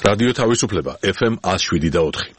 რადიო თავისუფლება FM 107.4.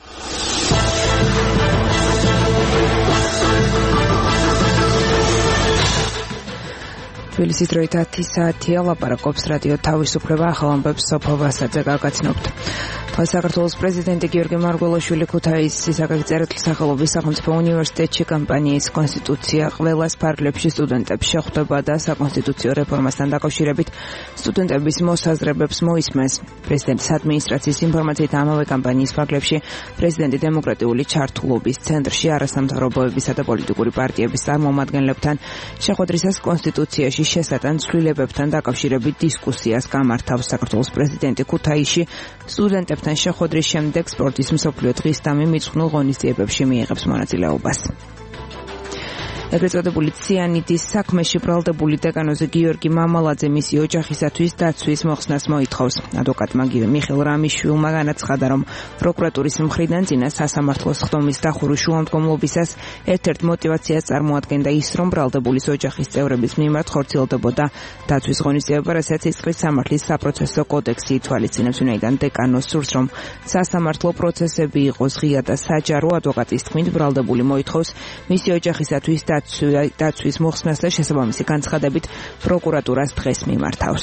თბილისის დროით 10 საათია, ლაპარაკობს რადიო თავისუფლება, ახალ ამბებს სოფო ვასაძე გაგაცნობთ. საქართველოს პრეზიდენტი გიორგი მარგველაშვილი ქუთაისის აკაკი სახელობის სახელმწიფო უნივერსიტეტში კამპანიის კონსტიტუცია ყველას ფარგლებში სტუდენტებს შეხვდება და საკონსტიტუციო რეფორმასთან დაკავშირებით სტუდენტების მოსაზრებებს მოისმენს. პრეზიდენტის ადმინისტრაციის ინფორმაციით ამავე კამპანიის ფარგლებში პრეზიდენტი დემოკრატიული ჩართულობის ცენტრში არასამთავრობოებისა და პოლიტიკური პარტიების წარმომადგენლებთან შეხვედრისას კონსტიტუციაში შესატან ცვლილებებთან დაკავშირებით დისკუსიას გამართავს. საქართველოს პრეზიდენტი ქუთაისში სტუდენტებთან შეხვედრის შემდეგ სპორტის მსოფლიო დღის და მიმიწყნულ ღონისძიებებში მიიღებს მონაწილეობას. ეგრეთ წოდებული ციანიდის საქმეში ბრალდებული დეკანოზი გიორგი მამალაძე მისი ოჯახისათვის დაცვის მოხსნას მოითხოვს. ადვოკატმა მიხეილ რამიშვილმა განაცხადა, რომ პროკურატურის მხრიდან წინა სასამართლოს ხდომის დახურვის შუამდგომლობისას ერთ-ერთ მოტივაციას წარმოადგენდა ის, რომ ბრალდებულის ოჯახის წევრების მიმართ ხორციელდებოდა დაცვის ღონისძიება, რასაც იწყრის სამართლის საპროცესო კოდექსი ითვალისწინებს. ვინაიდან დეკანოს სურს, რომ სასამართლო პროცესები იყოს ღია და საჯარო, ადვოკატის თქმით ბრალდებული მოითხოვს მისი ოჯახისათვის დაცვის მოხსნას და შესაბამისი განცხადებით პროკურატურას დღეს მიმართავს.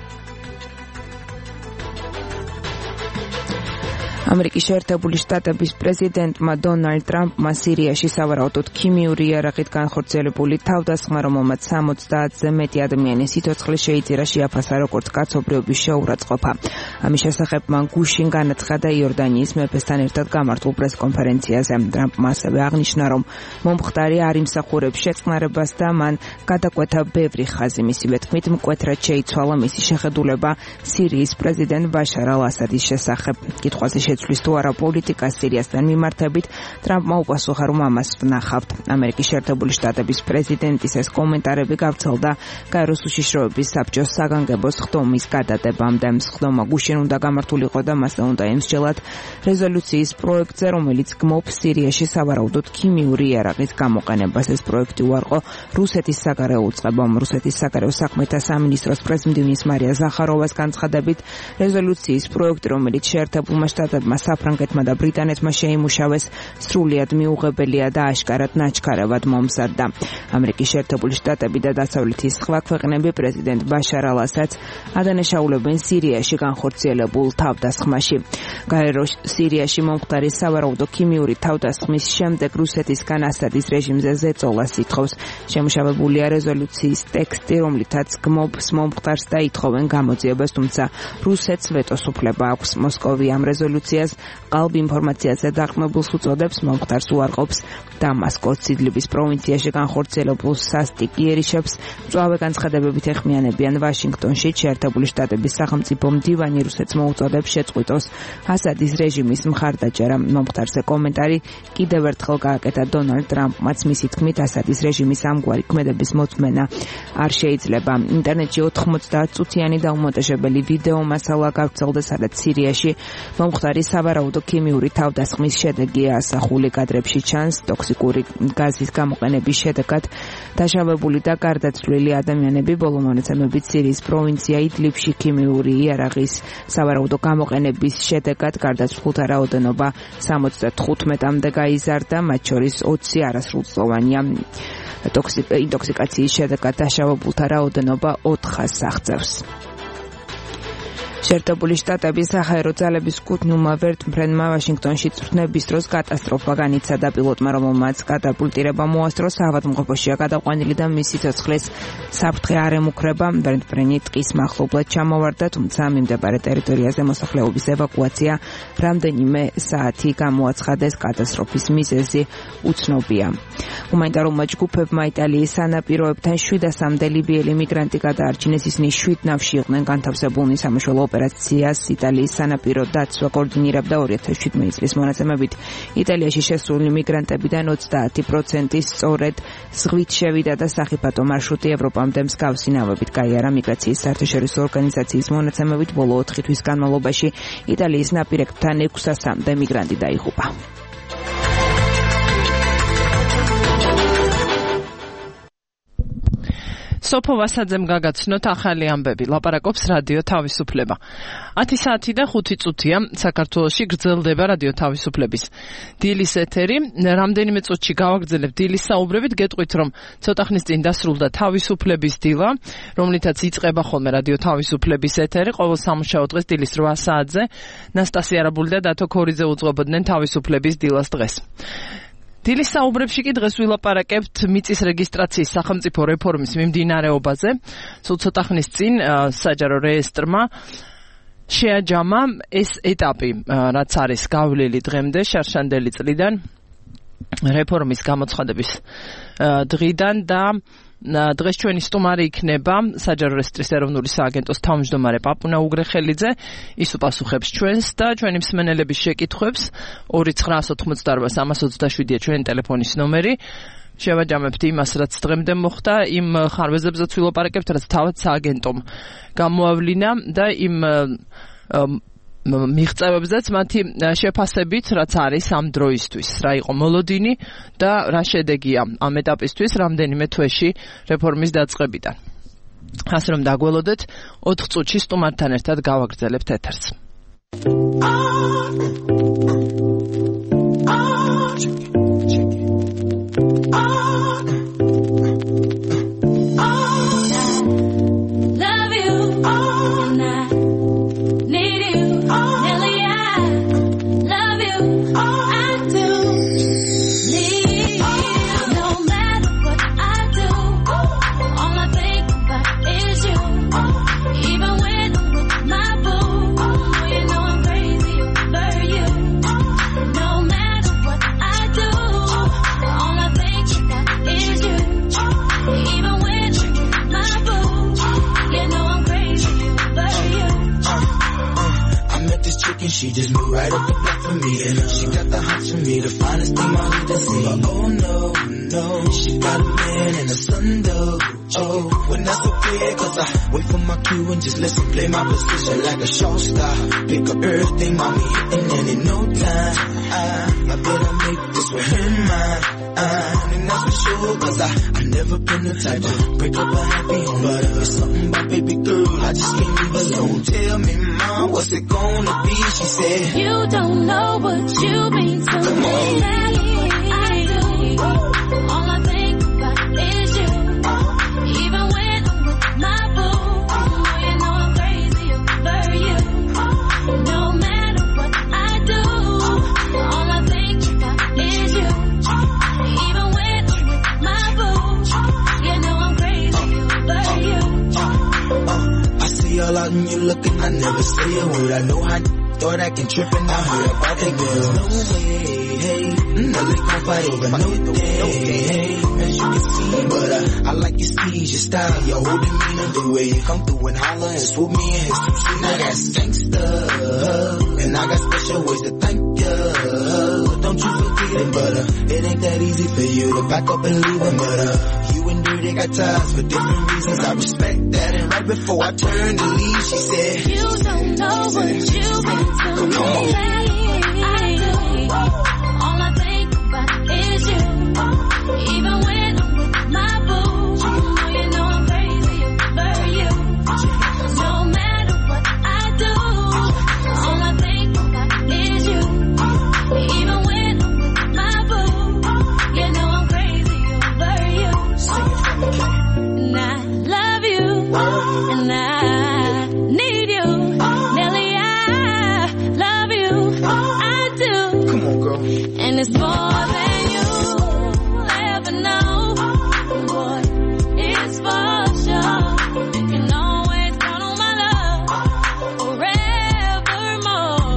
ამერიკის შეერთებული შტატების პრეზიდენტმა დონალდ ტრამპმა სირიაში სავარაუდოდ ქიმიური იარაღით განხორციელებული თავდასხმა, რომელმაც 70-ზე მეტი ადამიანის სიცოცხლე შეიწირა, შეაფასა როგორც კაცობრიობის შეურაცხყოფა. ამის შესახებ მან გუშინ განაცხადა იორდანიის მეფესთან ერთად გამართულ პრესკონფერენციაზე. ტრამპმა ასევე აღნიშნა, რომ მომხდარი არ იმსახურებს შეწყნარებას და მან გადაკვეთა ბევრი ხაზი. მისივე თქმით, მკვეთრად შეიცვალა მისი შეხედულება სირიის პრეზიდენტ ბაშარ ალ-ასადის შესახებ. კითხვაზე შეცვლის თუ არა პოლიტიკას სირიასთან მიმართებით, ტრამპმა უპასუხა, რომ ამას ვნახავთ. ამერიკის შეერთებული შტატების პრეზიდენტის ეს კომენტარები გავრცელდა კაიროს უშიშროების საბჭოს საგანგებოს ხდომის გადადებამდე. ხდომა გუშინ უნდა გამართულიყო და მასზე უნდა ემსჯელად რეზოლუციის პროექტზე, რომელიც გმობს სირიაში სავარაუდოდ ქიმიური იარაღის გამოყენებას. ეს პროექტი უარყო რუსეთის საგარეო უწყებამ. რუსეთის საგარეო საქმეთა სამინისტროს პრეზმდივნის მარია ზახაროვას განცხადებით, რეზოლუციის პროექტი, რომელიც შეერთებულმა შტატებმა საფრანგეთმა და ბრიტანეთმა შეიმუშავეს, სრულიად მიუღებელია და აშკარად ნაჩქარევად მომზადდა. ამერიკის შეერთებული შტატები და დასავლეთის სხვა ქვეყნები პრეზიდენტ ბაშარ ალ-ასადს ადანაშაულებენ სირიაში განხორციელებულ თავდასხმაში. გაეროს სირიაში მომხდარი სავარაუდო ქიმიური თავდასხმის შემდეგ რუსეთისგან ასადის რეჟიმზე ზეწოლას ითხოვს. შემუშავებულია რეზოლუციის ტექსტი, რომლითაც გმობს მომხდარს და ითხოვენ გამოძიებას, თუმცა რუსეთს ვეტოს უფლება აქვს. მოსკოვი ამ რეზოლუციას ყალბ ინფორმაციაზე დაყრდნობილს უწოდებს, მომხდარს უარყოფს დამასკოს იდლიბის პროვინციაში განხორციელებულ სასტიკ იერიშებს. მწვავე განცხადებებით ეხმიანებიან ვაშინგტონში. შეერთებული შტატების სახელმწიფო მდივანი რუსეთს მოუწოდებს შეწყვიტოს ასადის რეჟიმის მხარდაჭერა. მომხდარზე კომენტარი კიდევ ერთხელ გააკეთა დონალდ ტრამპმაც. მისი თქმით, ასადის რეჟიმის ამგვარი ქმედების მოწმენა არ შეიძლება. ინტერნეტში 90 წუთიანი დაუმონტაჟებელი ვიდეო მასალა გავრცელდა, სადაც სირიაში მომხდარი სავარაუდო ქიმიური თავდასხმის შედეგია ასახული. კადრებში ჩანს ტოქსიკური გაზის გამოყენების შედეგად დაშავებული და გარდაცვლილი ადამიანები. ბოლო მონაცემებით სირიის პროვინცია იდლიბში ქიმიური იარაღის სავარაუდო გამოყენების შედეგად გარდაცვლულთა რაოდენობა 75-მდე გაიზარდა, მათ შორის 20 არასრულწლოვანია. ინტოქსიკაციის შედეგად დაშავებულთა რაოდენობა 400-ს აღწევს. შეერთებული შტატების საჰაერო ძალების კუთვნილმა ვერტმფრენმა ვაშინგტონში წვრთნების დროს კატასტროფა განიცადა. პილოტმა, რომელმაც კატაპულტირება მოასწრო, ავადმყოფოშია გადაყვანილი და მის სიცოცხლეს საფრთხე არ ემუქრება. ვერტმფრენი ტყის მახლობლად ჩამოვარდა, თუმცა მიმდებარე ტერიტორიაზე მოსახლეობის ევაკუაცია რამდენიმე საათი გამოაცხადეს. კატასტროფის მიზეზი უცნობია. ჰუმანიტარულმა ჯგუფებმა იტალიის სანაპიროებთან 700-მდე ლიბიელი მიგრანტი გადაარჩინეს. ისინი 7 ნავში იყვნენ განთავსებულნი. სამაშველო ოპერაციას იტალიის სანაპირო დაცვა კოორდინირებდა. 2017 წლის მონაცემებით იტალიაში შესული მიგრანტებიდან 30% სწორედ ზღვით შევიდა და სახიფათო მარშრუტი ევროპამდე მსგავსი ნავებით გაიარა. მიგრაციის საერთაშორისო ორგანიზაციის მონაცემებით ბოლო 4 თვის განმავლობაში იტალიის ნაპირებთან 600-მდე მიგრანტი დაიღუპა. სოფო ვასაძემ გაგაცნოთ ახალი ამბები. ლაპარაკობს რადიო თავისუფლება. 10 საათი და 5 წუთია საქართველოში გრძელდება რადიო თავისუფლების დილის ეთერი. რამდენიმე წუთში გავაგრძელებ დილის საუბრებით, გეტყვით რომ ცოტა ხნის წინ დასრულდა თავისუფლების დილა, რომლითაც იწყება ხოლმე რადიო თავისუფლების ეთერი ყოველ სამუშაო დღეს დილის 8 საათზე. ნასტასი არაბული და დათო ქორიძე უძღვებოდნენ თავისუფლების დილას დღეს. დილის საუბრებში კი დღეს ვილაპარაკებთ მიწის რეგისტრაციის სახელმწიფო რეფორმის მიმდინარეობაზე. სულ ცოტა ხნის წინ საჯარო რეესტრმა შეაჯამა ეს ეტაპი, რაც არის გავლილი დღემდე შარშანდელი წლიდან რეფორმის გამოცხადების დღიდან და დღეს ჩვენი სტუმარი იქნება საჯარო რეესტრის ეროვნული სააგენტოს თავმჯდომარე პაპუნა უგრეხელიძე. ის უპასუხებს ჩვენს და ჩვენი მსმენელების შეკითხვებს. 2988327-ია ჩვენი ტელეფონის ნომერი. შევაჯამებთ იმას, რაც დღემდე მოხდა, იმ ხარვეზებზეც ვილაპარაკებთ, რაც თავად სააგენტომ გამოავლინა და იმ მიღწევებზეც მათი შეფასებით, რაც არის ამ დროისთვის, რა იყო მოლოდინი და რა შედეგია ამ ეტაპისთვის რამდენიმე თვეში რეფორმის დაწყებიდან. ასე რომ დაგველოდეთ 4 წუთში სტუმართან ერთად გავაგრძელებთ ეთერს. She just moved right up the block for me, and she got the hots for me, the finest thing I need to see. Oh no, no, she got a man and a son though. Oh, when that's okay, cause I wait for my cue and just listen, play my position like a show star. Pick up everything, mommy hitting, and in no time, I better make this with her mine. And that's for sure, cause I never been the type to break up a happy home. But it's something about baby girl, I just can't leave alone. Tell me, mom, what's it gonna be? She said, you don't know what you mean to come me. on. I do. All I think about is you. Even when I'm with my boo, you know I'm crazy over you. No matter what I do, all I think about is you. Even when I'm with my boo, you know I'm crazy over you. I see all out and you looking, I never say a word. I know how thought I can trip and I heard about that girl. No way, hey, no they gon' fight over no day, hey, as you can see, but I like your steez, your style, your whole demeanor, the way you come through and holler and swoop me in his two-seat. Now that's gangsta, and I got special ways to thank ya. Don't you forget it, but it ain't that easy for you to back up and leave him, but you and Dirty got ties for different reasons. I respect that, and right before I turned to leave, she said, you don't know what you've been to me. I do. All I think about is you. Even when I'm with my boo, you know I'm crazy over you. No matter what I do, all I think about is you. Even when I'm with my boo, you know I'm crazy over you. And I love you, and I need you. Nelly, I love you. I do. come on girl. And it's more than you ever know. Boy, it's for sure. You can always count on my love forevermore.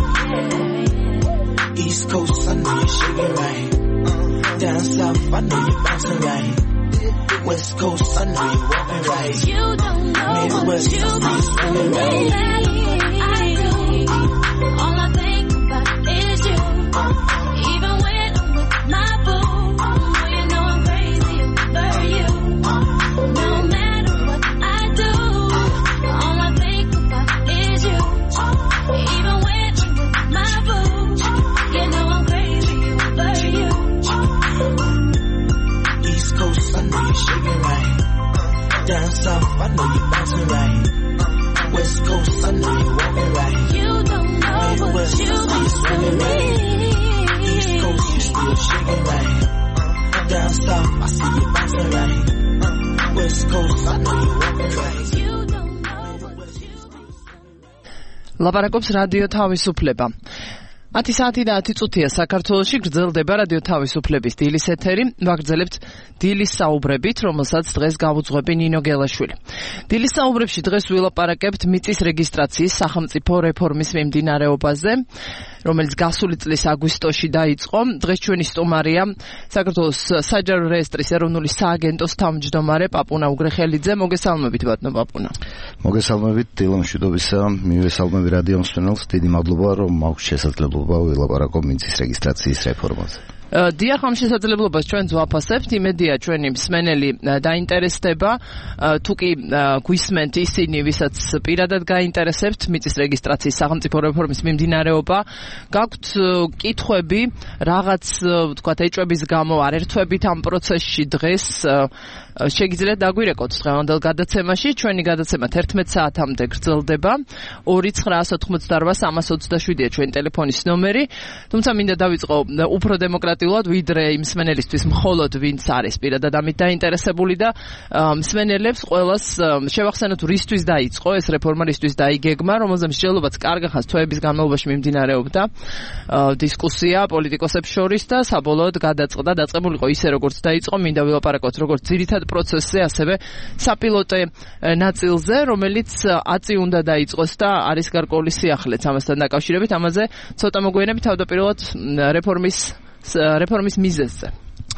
Yeah. East Coast, I know you're shaking right. Down south, I know you're bouncing right. West Coast, I know you're walking right. You don't know Midwest, what you've I know you're been swinging right. I do. All I think about is you. Even when I'm with my boo, you know I'm crazy over you. No matter what I do, all I think about is you. Even when I'm with my boo, you know I'm crazy over you. East Coast, I know you're shaking right. Down south, I know you bouncing right. West Coast, I know you walking right. You don't know what you've been doing. East Coast, you still shaking right. Down south, I see you bouncing right. West Coast, I know you walking right. You don't know what you've been. ლაპარაკობს რადიო თავისუფლება. 10 საათი და 10 წუთია საქართველოში გრძელდება რადიო თავისუფლების დილის ეთერი. ვაგრძელებთ დილის საუბრებით, რომელსაც დღეს გავუძღვები ნინო გელაშვილი. დილის საუბრებში დღეს ვილაპარაკებთ მიწის რეგისტრაციის სახელმწიფო რეფორმის მიმდინარეობაზე, რომელიც გასული წლის აგვისტოში დაიწყო. დღეს ჩვენი სტუმარია საქართველოს საჯარო რეესტრის ეროვნული სააგენტოს თავმჯდომარე პაპუნა უგრეხელიძე. მოგესალმებით ბატონო პაპუნა. მოგესალმებით დილო მშვიდობისა, მივესალმები რადიო მსმენელს. დიდი მადლობა რომ მაქვს შესაძლებლობა ვილაპარაკო მიწის რეგისტრაციის რეფორმაზე. დიახ, ამ შესაძლებლობას ჩვენც ვაფასებთ. იმედია ჩვენი მსმენელი დაინტერესდება, თუ კი გვისმენთ ისინი, ვისაც პირადად გაინტერესებთ მიწის რეგისტრაციის სახელმწიფო რეფორმის მიმდინარეობა, გაქვთ კითხვები, რაღაც ვთქვათ ეჭვების გამო არ ერთვებით ამ პროცესში დღეს შეგიძლიათ დაგვირეკოთ დღევანდელ გადაცემაში. ჩვენი გადაცემა 11 საათამდე გრძელდება. 2988327-ია ჩვენი ტელეფონის ნომერი. თუმცა მინდა დავიწყო უფრო დემოკრატიულად, ვიდრე იმ მსმენელისთვის მხოლოდ ვინც არის პირადად ამით დაინტერესებული და მსმენელებს ყველას შევახსენოთ რისთვის დაიწყო ეს რეფორმა, რისთვის დაიგეგმა, რომელზე მსჯელობაც კარგ ხანს თვეების განმავლობაში მიმდინარეობდა დისკუსია პოლიტიკოსებს შორის და საბოლოოდ დაწყებულიყო ისე როგორც დაიწყო. მინდა ვილაპარაკოთ როგორც ძირითად პროცესზე, ასევე საპილოტე ნაწილზე, რომელიც აწი უნდა დაიწყოს და არის გარკვეული სიახლეც ამასთან დაკავშირებით. ამაზე ცოტა მოგვიანებით თავდაპირველად რეფორმის მიზეზზე.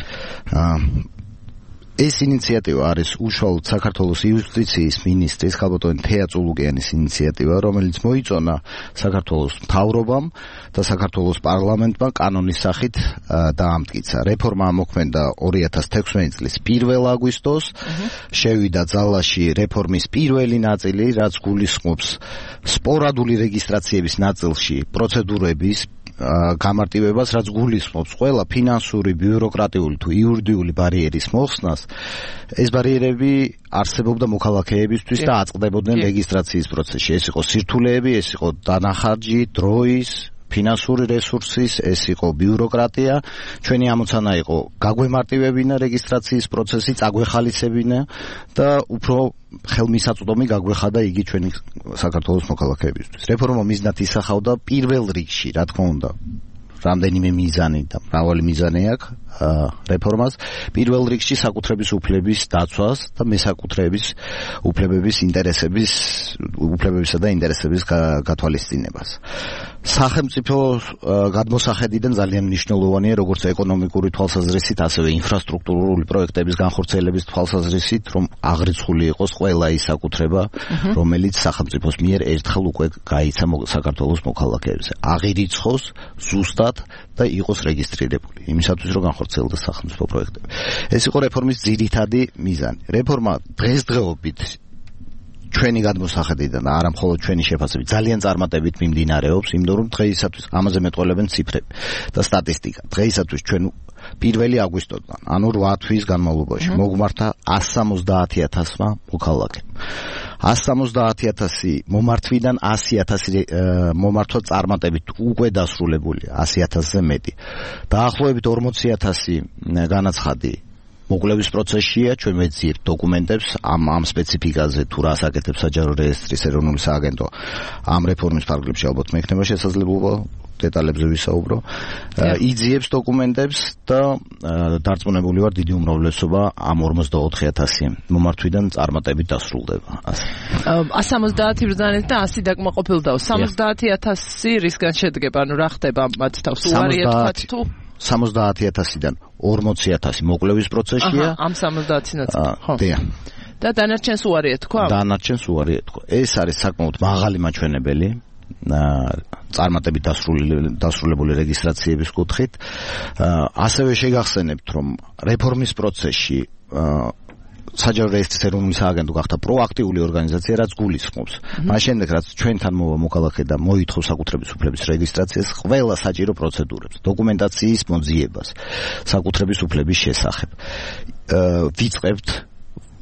ეს ინიციატივა არის უშუალოდ საქართველოს იუსტიციის მინისტრის ხალბატონ თეა წულუკიანის ინიციატივა, რომელიც მოიწონა საქართველოს მთავრობამ და საქართველოს პარლამენტმა კანონის სახით დაამტკიცა. რეფორმა ამოქმედა 2016 წლის 1 აგვისტოს. შევიდა ძალაში რეფორმის პირველი ნაწილი, რაც გულისხმობს სპორადული რეგისტრაციების ნაწილში პროცედურების გამარტივებას, რაც გულისხმობს ყველა ფინანსური, ბიუროკრატიული თუ იურიდიული ბარიერის მოხსნას. ეს ბარიერები არსებობდა მოქალაქეებისთვის და აწყდებოდნენ რეგისტრაციის პროცესში. ეს იყო სირთულეები, ეს იყო დანახარჯი, დროის, ფინანსური რესურსის, ეს იყო ბიუროკრატია. ჩვენი ამოცანა იყო გაგვემარტივებინა რეგისტრაციის პროცესი, წაგვეხალისებინა და უფრო ხელმისაწვდომი გაგვეხადა იგი ჩვენი საქართველოს მოქალაქეებისთვის. რეფორმა მიზნად ისახავდა პირველ რიგში, რა თქმა უნდა, რამდენიმე მიზანი და მრავალი მიზანი აქვს რეფორმას. პირველ რიგში საკუთრების უფლების დაცვას და მესაკუთრეების უფლებებისა და ინტერესების გათვალისწინებას. სახელმწიფო გადმოსახედიდან ძალიან მნიშვნელოვანია როგორც ეკონომიკური თვალსაზრისით, ასევე ინფრასტრუქტურული პროექტების განხორციელების თვალსაზრისით, რომ აღრიცხული იყოს ყველა ის საკუთრება, რომელიც სახელმწიფოს მიერ ერთხელ უკვე გაიცა საქართველოს მოქალაქეებზე. აღირიცხოს ზუსტად და იყოს რეგისტრირებული იმისათვის, რომ განხორციელდეს სახელმწიფო პროექტები. ეს იყო რეფორმის ძირითადი მიზანი. რეფორმა დღესდღეობით ჩვენი გადმოსახედიდან და არა მხოლოდ ჩვენი შეფასებით ძალიან წარმატებით მიმდინარეობს, იმიტომ რომ დღეისათვის ამაზე მეტყველებენ ციფრები და სტატისტიკა. დღეისათვის ჩვენ 1 აგვისტოდან, ანუ 8 თვის განმავლობაში მოგვმართა 170,000-მა მოქალაქემ. 170,000 მომართვიდან 100,000 მომართვა წარმატებით უკვე დასრულებულია, 100,000-ზე მეტი. დაახლოებით 40,000 განაცხადი მოკვლევის პროცესშია. ჩვენ ვეძიებთ დოკუმენტებს ამ სპეციფიკაზე, თუ რას აკეთებს საჯარო რეესტრის ეროვნული სააგენტო ამ რეფორმის ფარგლებში, ალბათ მექნება შესაძლებლობა დეტალებზე ვისაუბრო. იძიებს დოკუმენტებს და დარწმუნებული ვარ დიდი უმრავლესობა ამ 44,000 მომართვიდან წარმატებით დასრულდება. 170 ბრძანეთ და 100 დაკმაყოფილდაო. 70,000 რისგან შედგება, ანუ რა ხდება მათ თავს? უარია თქვათ თუ 70,000-დან 40,000 მოკვლევის პროცესშია. ამ 70 ნაწილი, ხო. დიახ. და დანარჩენს უარია თქვა? დანარჩენს უარია თქვა. ეს არის საკმაოდ მაღალი მაჩვენებელი წარმატებით დასრულებული რეგისტრაციების კუთხით. ასევე შეგახსენებთ, რომ რეფორმის პროცესში საჯარო რეესტრის ეროვნული სააგენტო გახდა პროაქტიული ორგანიზაცია, რაც გულისხმობს. მას შემდეგ, რაც ჩვენთან მოვა მოქალაქე და მოითხოვს საკუთრების უფლების რეგისტრაციას, ყველა საჭირო პროცედურებს, დოკუმენტაციის მოძიებას, საკუთრების უფლების შესახებ ვიწყებთ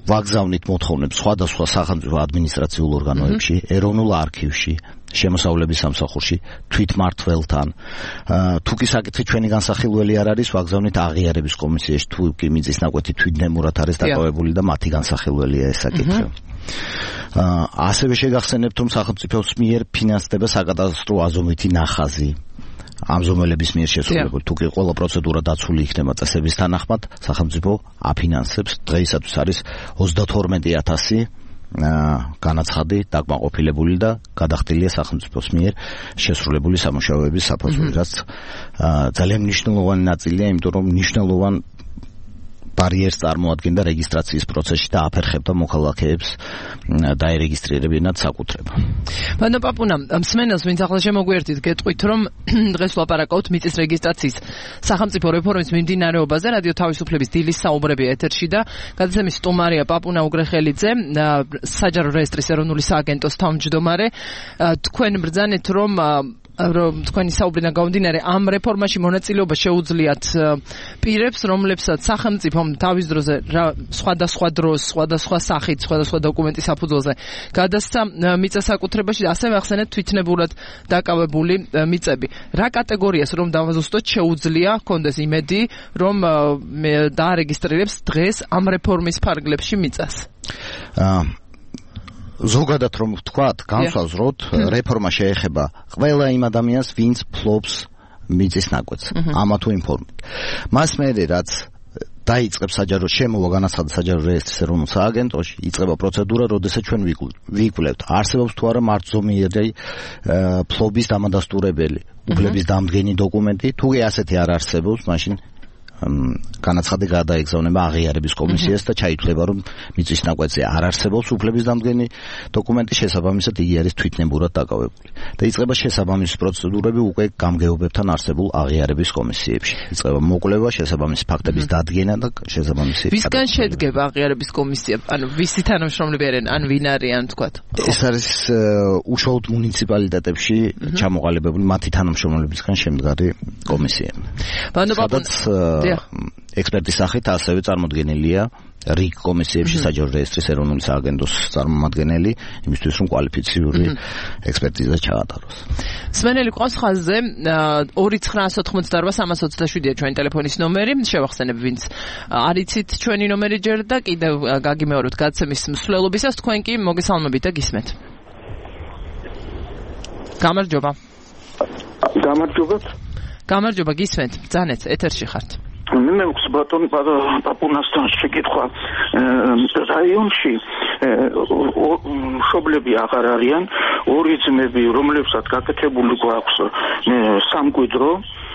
ვაგზავნით მოთხოვნებს სხვადასხვა სახელმწიფო ადმინისტრაციულ ორგანოებში, ეროვნულ არქივში, შემოსავლების სამსახურში, თვითმმართველთან. თუ კი საკითხი ჩვენი განსახილველი არ არის, ვაგზავნით აღიარების კომისიაში, თუ კი მიწის ნაკვეთი თვითნებურად არის დაკავებული და მათი განსახილველია ეს საკითხი. ასევე შეგახსენებთ, რომ სახელმწიფოს მიერ ფინანსდება საკადასტრო აზომვითი ნახაზი. ამ ზომელების მიერ შესრულებული. თუ კი ყველა პროცედურა დაცული იქნება წესების თანახმად, სახელმწიფო აფინანსებს. დღეისათვის არის 32,000 განაცხადი დაკმაყოფილებული და გადახდილია სახელმწიფოს მიერ შესრულებული სამუშაოების საფასური, რაც ძალიან მნიშვნელოვანი ნაწილია, იმიტომ რომ მნიშვნელოვან ბარიერს წარმოადგენდა რეგისტრაციის პროცესში და აფერხებდა მოქალაქეებს დაერეგისტრირებინათ საკუთრება. ბატონო პაპუნა, მსმენელს ვინც ახლა შემოგვიერთით, გეტყვით, რომ დღეს ვლაპარაკობთ მიწის რეგისტრაციის სახელმწიფო რეფორმის მიმდინარეობაზე, რადიო თავისუფლების დილის საუბრები ეთერში და გადაცემის სტუმარია პაპუნა უგრეხელიძე, საჯარო რეესტრის ეროვნული სააგენტოს თავმჯდომარე. თქვენ ბრძანეთ, რომ თქვენი საუბრიდან გამომდინარე ამ რეფორმაში მონაწილეობა შეუძლიათ პირებს, რომლებსაც სახელმწიფომ თავის დროზე სხვადასხვა დროს, სხვადასხვა სახით, სხვადასხვა დოკუმენტის საფუძველზე გადასცა მიწა საკუთრებაში, ასევე ახსენეთ თვითნებურად დაკავებული მიწები. რა კატეგორიას რომ დავაზუსტოთ შეუძლია კონდეს იმედი, რომ დაარეგისტრირებს დღეს ამ რეფორმის ფარგლებში მიწას? ზოგადად რომ ვთქვათ, განსაზღვროთ, რეფორმა შეეხება ყველა იმ ადამიანს, ვინც ფლობს მიწის ნაკვეთს, ამა თუ იმ ფორმით. მას მერე რაც დაიწყებს საჯარო შემოვა განაცხადი საჯარო რეესტრის ეროვნულ სააგენტოში, იწყება პროცედურა, როდესაც ჩვენ ვიკვლევთ, არსებობს თუ არა მარცვლოვნიერი ფლობის დამადასტურებელი, უფლების დამდგენი დოკუმენტი, თუ კი ასეთი არ არსებობს, მაშინ განაცხადი გადაეგზავნება აღიარების კომისიას და ჩაითვლება, რომ მიწის ნაკვეთზე არ არსებობს უფლების დამდგენი დოკუმენტი, შესაბამისად იგი არის თვითნებურად დაკავებული. და იწყება შესაბამისი პროცედურები უკვე გამგეობებთან არსებულ აღიარების კომისიებში. იწყება მოკვლევა, შესაბამისი ფაქტების დადგენა და შესაბამისი. ვისგან შედგება აღიარების კომისია? ანუ ვისი თანამშრომლები არიან, ან ვინ არიან, თქვათ? ეს არის უშუალოდ მუნიციპალიტეტებში ჩამოყალიბებული მათი თანამშრომლებისგან შემდგარი კომისია. ექსპერტის სახით ასევე წარმოდგენილია რიგ კომისიებში საჯარო რეესტრის ეროვნული სააგენტოს წარმომადგენელი, იმისთვის რომ კვალიფიციური ექსპერტიზა ჩაატაროს. მსმენელი ყავს ხაზზე 2988327-ია ჩვენი ტელეფონის ნომერი. შევახსენებ, ვინც არიცით ჩვენი ნომერი ჯერ და კიდევ გაგიმეოროთ გადაცემის მსვლელობისას, თქვენ კი მოგესალმებით და გისმენთ. გამარჯობა. გამარჯობა, გისმენთ. ბრძანეთ, ეთერში ხართ. მე მგონს ბატონ პაპუნასთან შეკითხვა რაიონში მშობლები აღარ არიან, ორი ძმები, რომლებსაც გაკეთებული გვაქვს სამკვიდრო.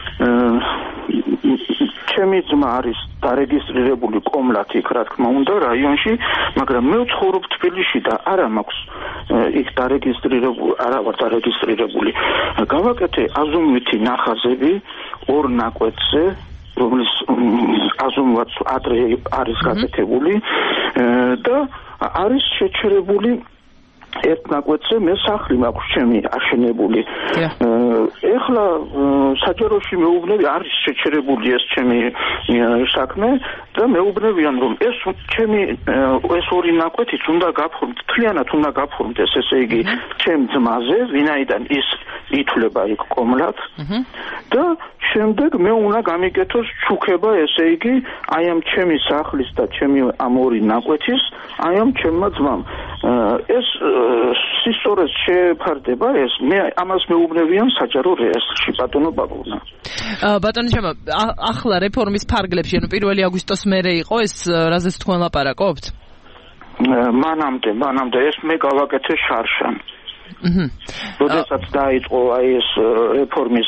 ჩემი ძმა არის დარეგისტრირებული კომლად იქ, რა თქმა უნდა, რაიონში, მაგრამ მე ვცხოვრობ თბილისში და არა მაქვს იქ დარეგისტრირებული, არა ვარ დარეგისტრირებული. გავაკეთე აზომვითი ნახაზები ორ ნაკვეთზე, რომლის აზომვაც ადრე არის გაკეთებული და არის შეჩერებული ერთ ნაკვეთზე მე სახლი მაქვს ჩემი აშენებული. ეხლა საჯაროში მეუბნები არის შეჩერებული ეს ჩემი საქმე და მეუბნებიან რომ ეს ჩემი ეს ორი ნაკვეთიც უნდა გაფორმდეთ, თლიანად უნდა გაფორმდეს, ესე იგი ჩემ ძმაზე, ვინაიდან ის ითვლება იქ კომლად და შემდეგ მე უნდა გამიკეთოს ჩუქება, ესე იგი აი ამ ჩემი სახლის და ჩემი ამ ორი ნაკვეთის აი ამ ჩემმა ძმამ. ეს სისტორეს შეფარდება ეს, მე ამას მეუბნებიან საჯარო რეესტრში, ბატონო პაპუნა. ბატონო ჩემო, ახლა რეფორმის ფარგლებში, ანუ 1 აგვისტოს მერე იყო ეს, რაზეც თქვენ ლაპარაკობთ? მანამდე ეს მე გავაკეთე შარშან. როდესაც დაიწყო აი ეს რეფორმის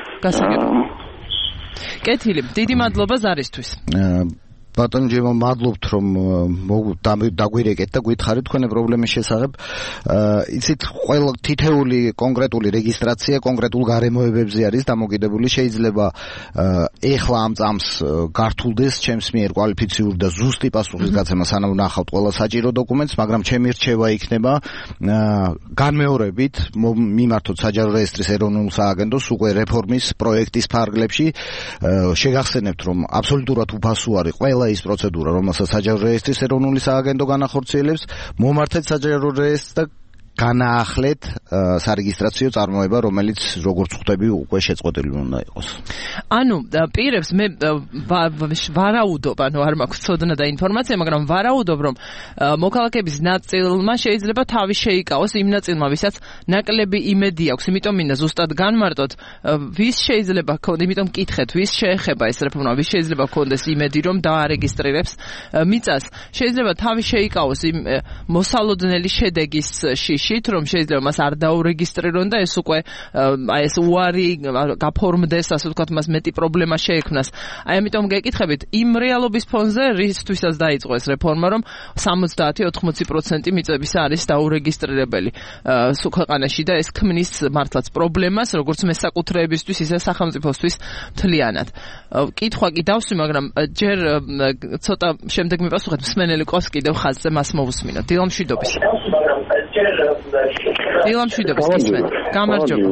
კეთილი, დიდი მადლობა ზარისთვის. ბატონო ჯემო, მადლობთ რომ დაგვირეკეთ და გითხარით თქვენი პრობლემის შესახებ. იცით, ყველა თითეული კონკრეტული რეგისტრაცია კონკრეტულ გარემოებებზე არის დამოკიდებული. შეიძლება ეხლა ამ წამს გართულდეს ჩემს მიერ კვალიფიციური და ზუსტი პასუხისგაცემა, სანამ ვნახავთ ყველა საჭირო დოკუმენტს, მაგრამ ჩემი რჩევა იქნება განმეორებით მიმართოთ საჯარო რეესტრის ეროვნულ სააგენტოს უკვე რეფორმის პროექტის ფარგლებში. შეგახსენებთ, რომ აბსოლუტურად უფასო არის ყველა ყველა ის პროცედურა, რომელსაც საჯარო რეესტრის ეროვნული სააგენტო განახორციელებს, მომართეთ საჯარო რეესტრს და განაახლეთ სარეგისტრაციო წარმოება, რომელიც როგორც ხვდები უკვე შეწყვეტილი უნდა იყოს. ანუ პირებს მე ვარაუდობ, ანუ არ მაქვს ცოდნა და ინფორმაცია, მაგრამ ვარაუდობ, რომ მოქალაქეების ნაწილმა შეიძლება თავი შეიკავოს იმ ნაწილმა, ვისაც ნაკლები იმედი აქვს, იმიტომ მინდა ზუსტად განმარტოთ, ვის შეიძლება ქონდეს, იმიტომ კითხეთ, ვის შეეხება ეს რეფორმა, ვის შეიძლება ქონდეს იმედი, რომ დაარეგისტრირებს მიწას. შეიძლება თავი შეიკავოს იმ მოსალოდნელი შედეგის რომ შეიძლება მას არ დაურეგისტრირონ და ეს უკვე აი ეს უარი გაფორმდეს, ასე ვთქვათ, მას მეტი პრობლემა შეექმნას. აი ამიტომ გეკითხებით, იმ რეალობის ფონზე რისთვისაც დაიწყო ეს რეფორმა, რომ 70-80% მიწების არის დაურეგისტრირებელი ქვეყანაში და ეს ქმნის მართლაც პრობლემას, როგორც მესაკუთრეებისთვის, ისე სახელმწიფოსთვის მთლიანად. კითხვა კი დავსვი, მაგრამ ჯერ ცოტა შემდეგ მიპასუხეთ, მსმენელი ყავს კიდევ ხაზზე, მას მოვუსმინოთ. დილამშვიდობის. დილამშვიდობის ისმენ. გამარჯობა.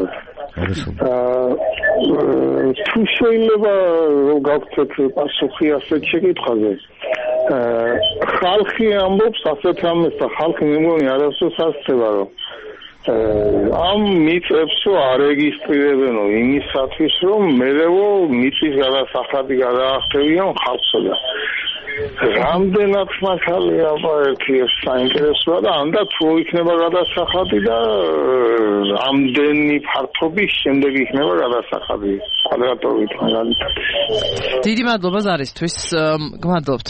თუ შეიძლება გავხდეთ პასუხი ასეთ შეკითხვაზე. ხალხი ამბობს ასეთ ამას და ხალხი მეგონი არასდროს ასწრება, რომ ამ მიწებსო არეგისტრირებენო იმისათვის, რომ მერევო მიწის გადასახადი გადაახდევიან ხალხსო და რამდენად მასალია ერთი საინტერესოა და ამდენ თუ იქნება გადასახადი და ამდენი ფართობის შემდეგ იქნება გადასახადი კვადრატობით მაგალითად. დიდი მადლობა ზარისთვის, გმადლობთ.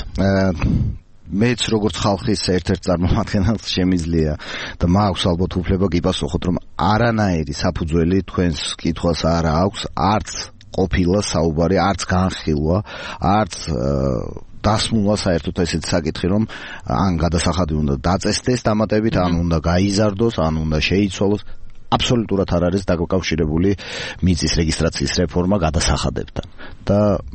მეც როგორც ხალხის ერთ-ერთ წარმომადგენელს შემიძლია და მაქვს ალბათ უფლება გიპასუხოთ, რომ არანაირი საფუძველი თქვენს კითხვას არ აქვს, არც ყოფილა საუბარი, არც განხილვა, არც დასმულა საერთოდ ესეთი საკითხი, რომ ან გადასახადი უნდა დაწესდეს დამატებით, ან უნდა გაიზარდოს, ან უნდა შეიცვალოს. აბსოლუტურად არ არის დაკავშირებული მიწის რეგისტრაციის რეფორმა გადასახადებთან. და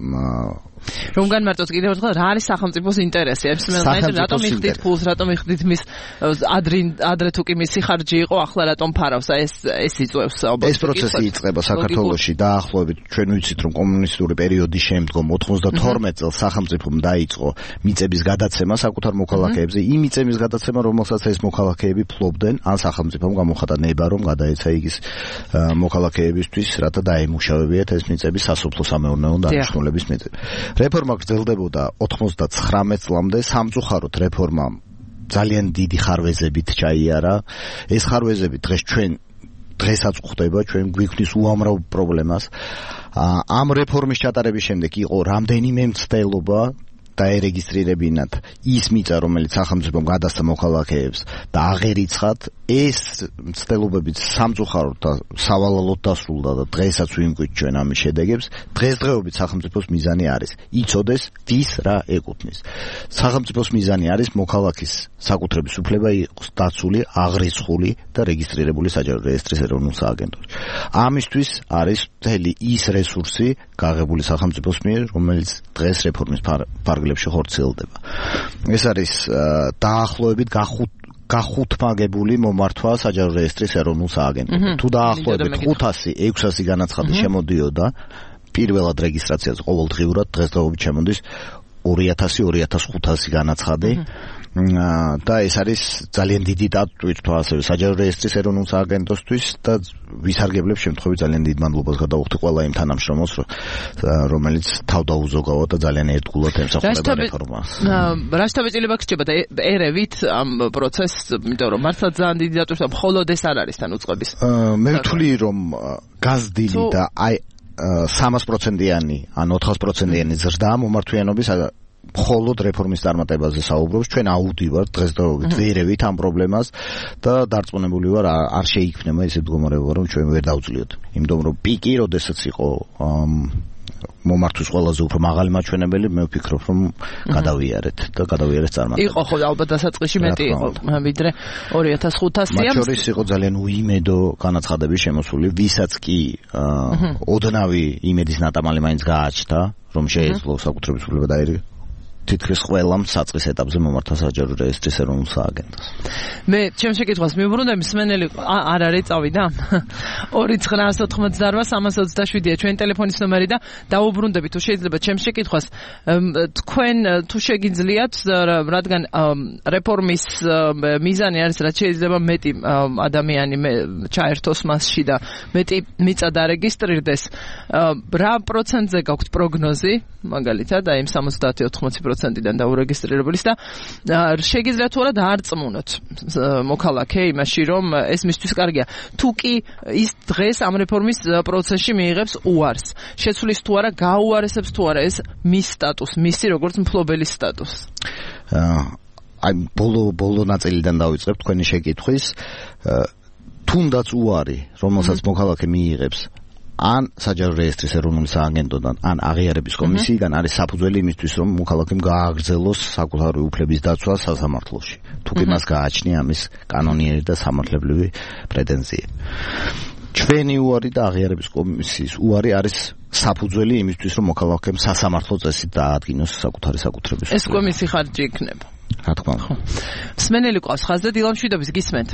რომ განმარტოთ კიდევ ერთხელ, რა არის სახელმწიფოს ინტერესი? რატომ იხდით ფულს, რატომ იხდით მის ადრე თუ კი მისი ხარჯი იყო, ახლა რატომ ფარავს? ეს იწვევს ალბათ. ეს პროცესი იწყება საქართველოში დაახლოებით, ჩვენ ვიცით, რომ კომუნისტური პერიოდის შემდგომ 92 წელს სახელმწიფომ დაიწყო მიწების გადაცემა საკუთარ მოქალაქეებზე, იმ მიწების გადაცემა, რომელსაც ეს მოქალაქეები ფლობდნენ, ან სახელმწიფომ გამოხატა ნება, რომ გადაეცა იგის მოქალაქეებისთვის, რათა დაემუშავებიათ ეს მიწები სასოფლო-სამეურნეო დანიშნულების მიწები. რეფორმა გრძელდებოდა 99 წლამდე, სამწუხაროდ რეფორმამ ძალიან დიდი ხარვეზებით ჩაიარა. ეს ხარვეზები დღესაც გვხვდება, ჩვენ გვიქმნის უამრავ პრობლემას. ამ რეფორმის ჩატარების შემდეგ იყო რამდენიმე მცდელობა დაერეგისტრირებინათ ის მიწა, რომელიც სახელმწიფომ გადასცა მოქალაქეებს და აღერიცხათ. ეს მცდელობებიც სამწუხაროდ და სავალალოდ დასრულდა და დღესაც ვიმკვით ჩვენ ამის შედეგებს. დღესდღეობით სახელმწიფოს მიზანი არის იცოდეს ვის რა ეკუთვნის. სახელმწიფოს მიზანი არის მოქალაქის საკუთრების უფლება იყოს დაცული, აღრიცხული და რეგისტრირებული საჯარო რეესტრის ეროვნულ სააგენტოში. ამისთვის არის მთელი ის რესურსი გაღებული სახელმწიფოს მიერ, რომელიც დღეს რეფორმის ფარგლებში ხორციელდება. ეს არის დაახლოებით გახუთმაგებული მომართვა საჯარო რეესტრის ეროვნულ სააგენტოში. თუ დაახლოებით 500-600 განაცხადი შემოდიოდა პირველად რეგისტრაციაზე ყოველდღიურად, დღესდღეობით შემოდის 2000-2500 განაცხადი. და ეს არის ძალიან დიდი დატვირთვა ასევე საჯარო რეესტრის ეროვნულ სააგენტოსთვის და ვისარგებლებ შემთხვევით ძალიან დიდ მადლობას გადავუხდი ყველა იმ თანამშრომელს, რომელიც თავდაუზოგავა და ძალიან ერთგულად ემსახურება რეფორმას. რა შთაბეჭდილება გრჩება და ერევით ამ პროცესს, იმიტომ რომ მართლა ძალიან დიდი დატვირთვა მხოლოდ ეს არ არის თან უწყების. მე ვთვლი რომ გაზრდილი და აი 300%-იანი ან 400%-იანი ზრდა მომართვიანობის მხოლოდ რეფორმის წარმატებაზე საუბრობს. ჩვენ აუდივართ დღესდღეობით ვერევით ამ პრობლემას და დარწმუნებული ვარ არ შეიქმნება ესე მდგომარეობა, რომ ჩვენ ვერ დავწლიოთ. იმიტომ რომ პიკი, როდესაც იყო მომართვის ყველაზე უფრო მაღალი მაჩვენებელი, მე ვფიქრობ, რომ გადავიარეთ და გადავიარეთ წარმატებით. იყო ხო ალბათ დასაწყისში მეტი იყო, ვიდრე 2500-ია. მათ შორის იყო ძალიან უიმედო განაცხადები შემოსული, ვისაც კი ოდნავი იმედის ნატამალი მაინც გააჩნდა, რომ შეეძლო საკუთრების უფლება დაერიგა. თითქმის ყველამ საწყის ეტაპზე მომართა საჯარო რეესტრის ეროვნულ სააგენტოს. მე ჩემს შეკითხვას მივუბრუნდები, მსმენელი არ არის წავიდა 2988327-ია ჩვენი ტელეფონის ნომერი და დაუბრუნდები თუ შეიძლება ჩემს შეკითხვას. თქვენ თუ შეგიძლიათ, რადგან რეფორმის მიზანი არის რაც შეიძლება მეტი ადამიანი ჩაერთოს მასში და მეტი მიწა დარეგისტრირდეს, რა პროცენტზე გაქვთ პროგნოზი მაგალითად აი იმ 70-80%-დან დაურეგისტრირებულის და შეგიძლიათ თუ არა დაარწმუნოთ მოქალაქე იმაში რომ ეს მისთვის კარგია. თუ კი ის დღეს ამ რეფორმის პროცესში მიიღებს უარს, შეცვლის თუ არა, გაუარესებს თუ არა ეს მის სტატუსს, მისი როგორც მფლობელის სტატუსს. აი ბოლო ნაწილიდან დავიწყებ თქვენი შეკითხვის. თუნდაც უარი, რომელსაც მოქალაქე მიიღებს ან საჯარო რეესტრის ეროვნული სააგენტოდან, ან აღიარების კომისიიდან არის საფუძველი იმისთვის, რომ მოქალაქემ გააგრძელოს საკუთარი უფლების დაცვა სასამართლოში. თუ კი მას გააჩნია ამის კანონიერი და სამართლებრივი პრეტენზიები. ჩვენი უარი და აღიარების კომისიის უარი არის საფუძველი იმისთვის, რომ მოქალაქემ სასამართლო წესით დაადგინოს საკუთარი საკუთრების. ეს კომისი ხარჯი იქნება. რა თქმა უნდა. მსმენელი ყავს ხაზზე, დილამ შვიდობის გისმენთ.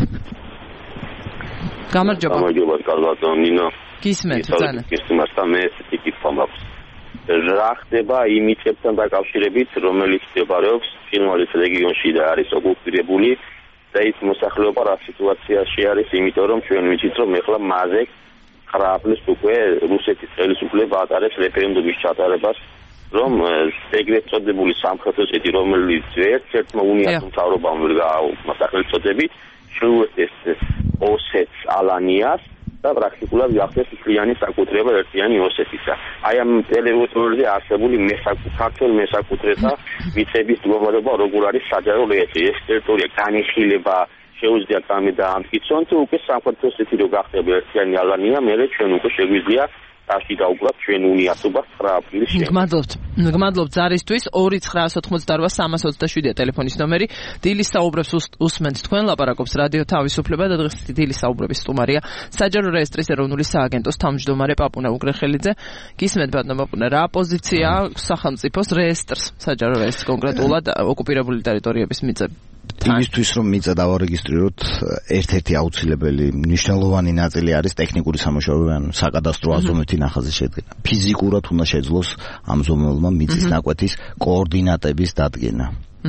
გამარჯობა. გამარჯობა, კარგად ნინო. გისმენთ ძალიან. გისმენთ მე ეკითხვა მაქვს. რა ხდება იმ მიწებთან დაკავშირებით, რომელიც მდებარეობს ფინალის რეგიონში და არის ოკუპირებული და ის მოსახლეობა რა სიტუაციაში არის, იმიტომ რომ ჩვენ ვიცით რომ ეხლა მაზე 9 აპრილს უკვე რუსეთის ხელისუფლება ატარებს რეფერენდუმის ჩატარებას, რომ ეგრეთ წოდებული სამხედრო წეთი, რომელიც ერთ-ერთმა უნიასთან მთავრობამ ვერ გააუქმა სახელწოდებით, შეუერთეს ოსეთს ალანიას და პრაქტიკულად გახდეს მთლიანი საკუთრება ერთიანი ოსეთისა. აი ამ ტელევიზორზე არსებული ქართველ მესაკუთრეთა მიწების მდგომარეობა როგორ არის საჯარო რეესტრი, ეს ტერიტორია განიხილება შეუძლია კამი დაამტკიცონ თუ უკვე სამხედრო წეთი რო გახდება ერთიანი ალანია, მერე ჩვენ უკვე შეგვიძლია ტაში დაუკლავთ ჩვენ უნიასობას 9 აპრილის შემდეგ. გმადლობთ ზარისთვის 2988327 ტელეფონის ნომერი. დილის საუბრებს უსმენთ თქვენ, ლაპარაკობს რადიო თავისუფლება და დღეს დილის საუბრების სტუმარია საჯარო რეესტრის ეროვნული სააგენტოს თავმჯდომარე პაპუნა უგრეხელიძე. გისმენთ ბატონო პაპუნა, რა პოზიცია სახელმწიფოს რეესტრს, საჯარო რეესტრს კონკრეტულად ოკუპირებული ტერიტორიების მიწები? იმისთვის რომ მიწა დავარეგისტრიროთ, ერთ-ერთი აუცილებელი მნიშვნელოვანი ნაწილი არის ტექნიკური სამუშაოები, ანუ საკადასტრო აზომვითი ნახაზის შედგენა. ფიზიკურად უნდა შეძლოს ამ ზომებმა მიწის ნაკვეთის კოორდინატების დადგენა.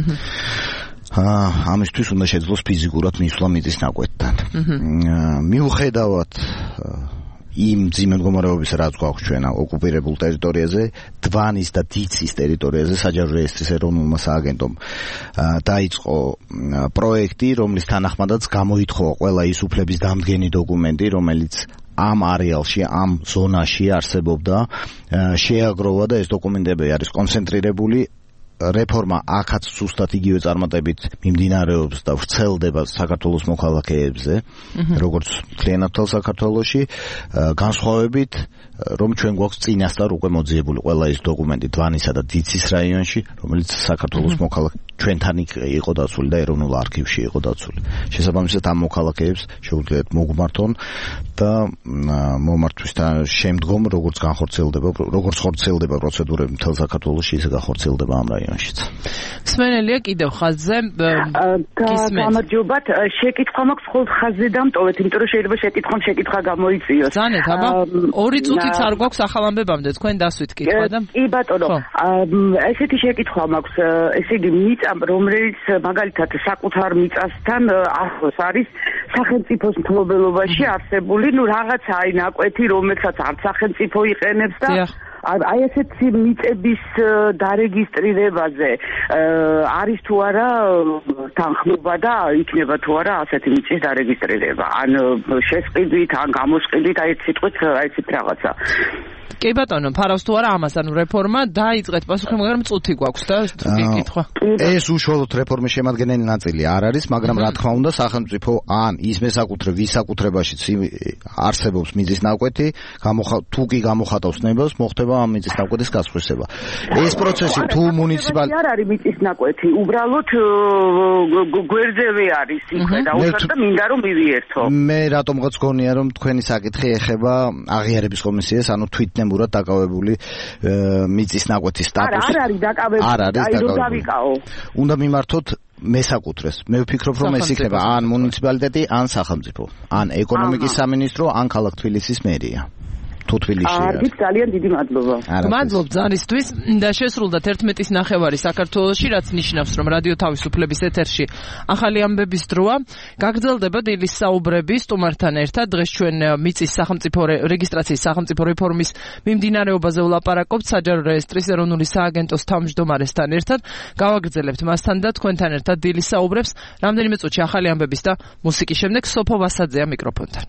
ამისთვის უნდა შეძლოს ფიზიკურად მისვლა მიწის ნაკვეთთან. მიუხედავად იმ ძიმე მდგომარეობისა, რაც გვაქვს ჩვენ ოკუპირებულ ტერიტორიაზე, დვანის და დიცის ტერიტორიაზე საჯარო რეესტრის ეროვნულმა სააგენტომ დაიწყო პროექტი, რომლის თანახმადაც გამოითხოვა ყველა ის უფლების დამდგენი დოკუმენტი, რომელიც ამ არეალში, ამ ზონაში არსებობდა, შეაგროვა და ეს დოკუმენტები არის კონცენტრირებული. რეფორმა აქაც ზუსტად იგივე წარმატებით მიმდინარეობს და ვრცელდება საქართველოს მოქალაქეებზე, როგორც მთლიანად თელ საქართველოში, განსხვავებით, რომ ჩვენ გვაქვს წინასწარ უკვე მოძიებული ყველა ის დოკუმენტი დვანისა და დიცის რაიონში, რომელიც საქართველოს ჩვენთან იყო დაცული და ეროვნულ არქივში იყო დაცული. შესაბამისად ამ მოქალაქეებს შეუძლიათ მოგმართონ და მომართვისთან შემდგომ როგორც ხორციელდება პროცედურები მთელ საქართველოში, ისე გახორციელდება ამ რაიონშიც. მსმენელია კიდევ ხაზზე. გამარჯობათ, შეკითხვა მაქვს ხოლმე ხაზზე დამტოვეთ, იმიტომ რომ შეიძლება შეკითხვა გამოიწვიოს. ზანეთ, აბა 2 წუთიც არ გვაქვს ახალ ამბებამდე, თქვენ დასვით კითხვა და კი ბატონო, ესეთი შეკითხვა მაქვს, ესე იგი მიწა, რომელიც მაგალითად საკუთარ მიწასთან ახლოს არის სახელმწიფოს მფლობელობაში არსებული, რაღაცა აი ნაკვეთი, რომელსაც არც სახელმწიფო იყენებს და აი ესეთი მიწების დარეგისტრირებაზე არის თუ არა თანხმობა და იქნება თუ არა ასეთი მიწის დარეგისტრირება, ან შესყიდვით, ან გამოსყიდვით, აი სიტყვით აი ესეთ რაღაცა. კი ბატონო, ფარავს თუ არა ამას, ანუ რეფორმა დაიწყეთ, პასუხი მაგრამ წუთი გვაქვს და კითხვა. ეს უშუალოდ რეფორმის შემადგენელი ნაწილი არ არის, მაგრამ რა თქმა უნდა, სახელმწიფო ან ის ვისაკუთრებაშიც არსებობს მიწის ნაკვეთი, თუ კი გამოხატავს ნებას, მოხდება იქნება ამ მიწისნაკვეთის გასხვისება. ეს პროცესი თუ მუნიციპალიტეტი არ არის მიწისნაკვეთი, უბრალოდ გვერდზე არის იქვე და უშოთ და მინდა რომ მივიერთო. მე რატომღაც გონია რომ თქვენი საკითხი ეხება აღიარების კომისიას, ანუ თვითნებურად დაკავებული მიწისნაკვეთის სტატუსი. არ არის დაკავებული. აი რომ დავიკაო. უნდა მიმართოთ მესაკუთრეს. მე ვფიქრობ რომ ეს იქნება ან მუნიციპალიტეტი, ან სახელმწიფო, ან ეკონომიკის სამინისტრო, ან ქალაქ თბილისის მერია. თუ თბილისში არის. ძალიან დიდი მადლობა. მადლობ ძალისთვის და შესრულდა 11:09 საქართველოში, რაც ნიშნავს რომ რადიო თავისუფლების ეთერში ახალი ამბების დროა. გაგრძელდება დილის საუბრები სტუმართან ერთად. დღეს ჩვენ მიწის სახელმწიფო რეგისტრაციის სახელმწიფო რეფორმის მიმდინარეობაზე ვლაპარაკობთ საჯარო რეესტრის ეროვნული სააგენტოს თავმჯდომარესთან ერთად. გავაგრძელებთ მასთან და თქვენთან ერთად დილის საუბრებს. რამდენიმე წუთში ახალი ამბების და მუსიკის შემდეგ სოფო ვასაძეა მიკროფონთან.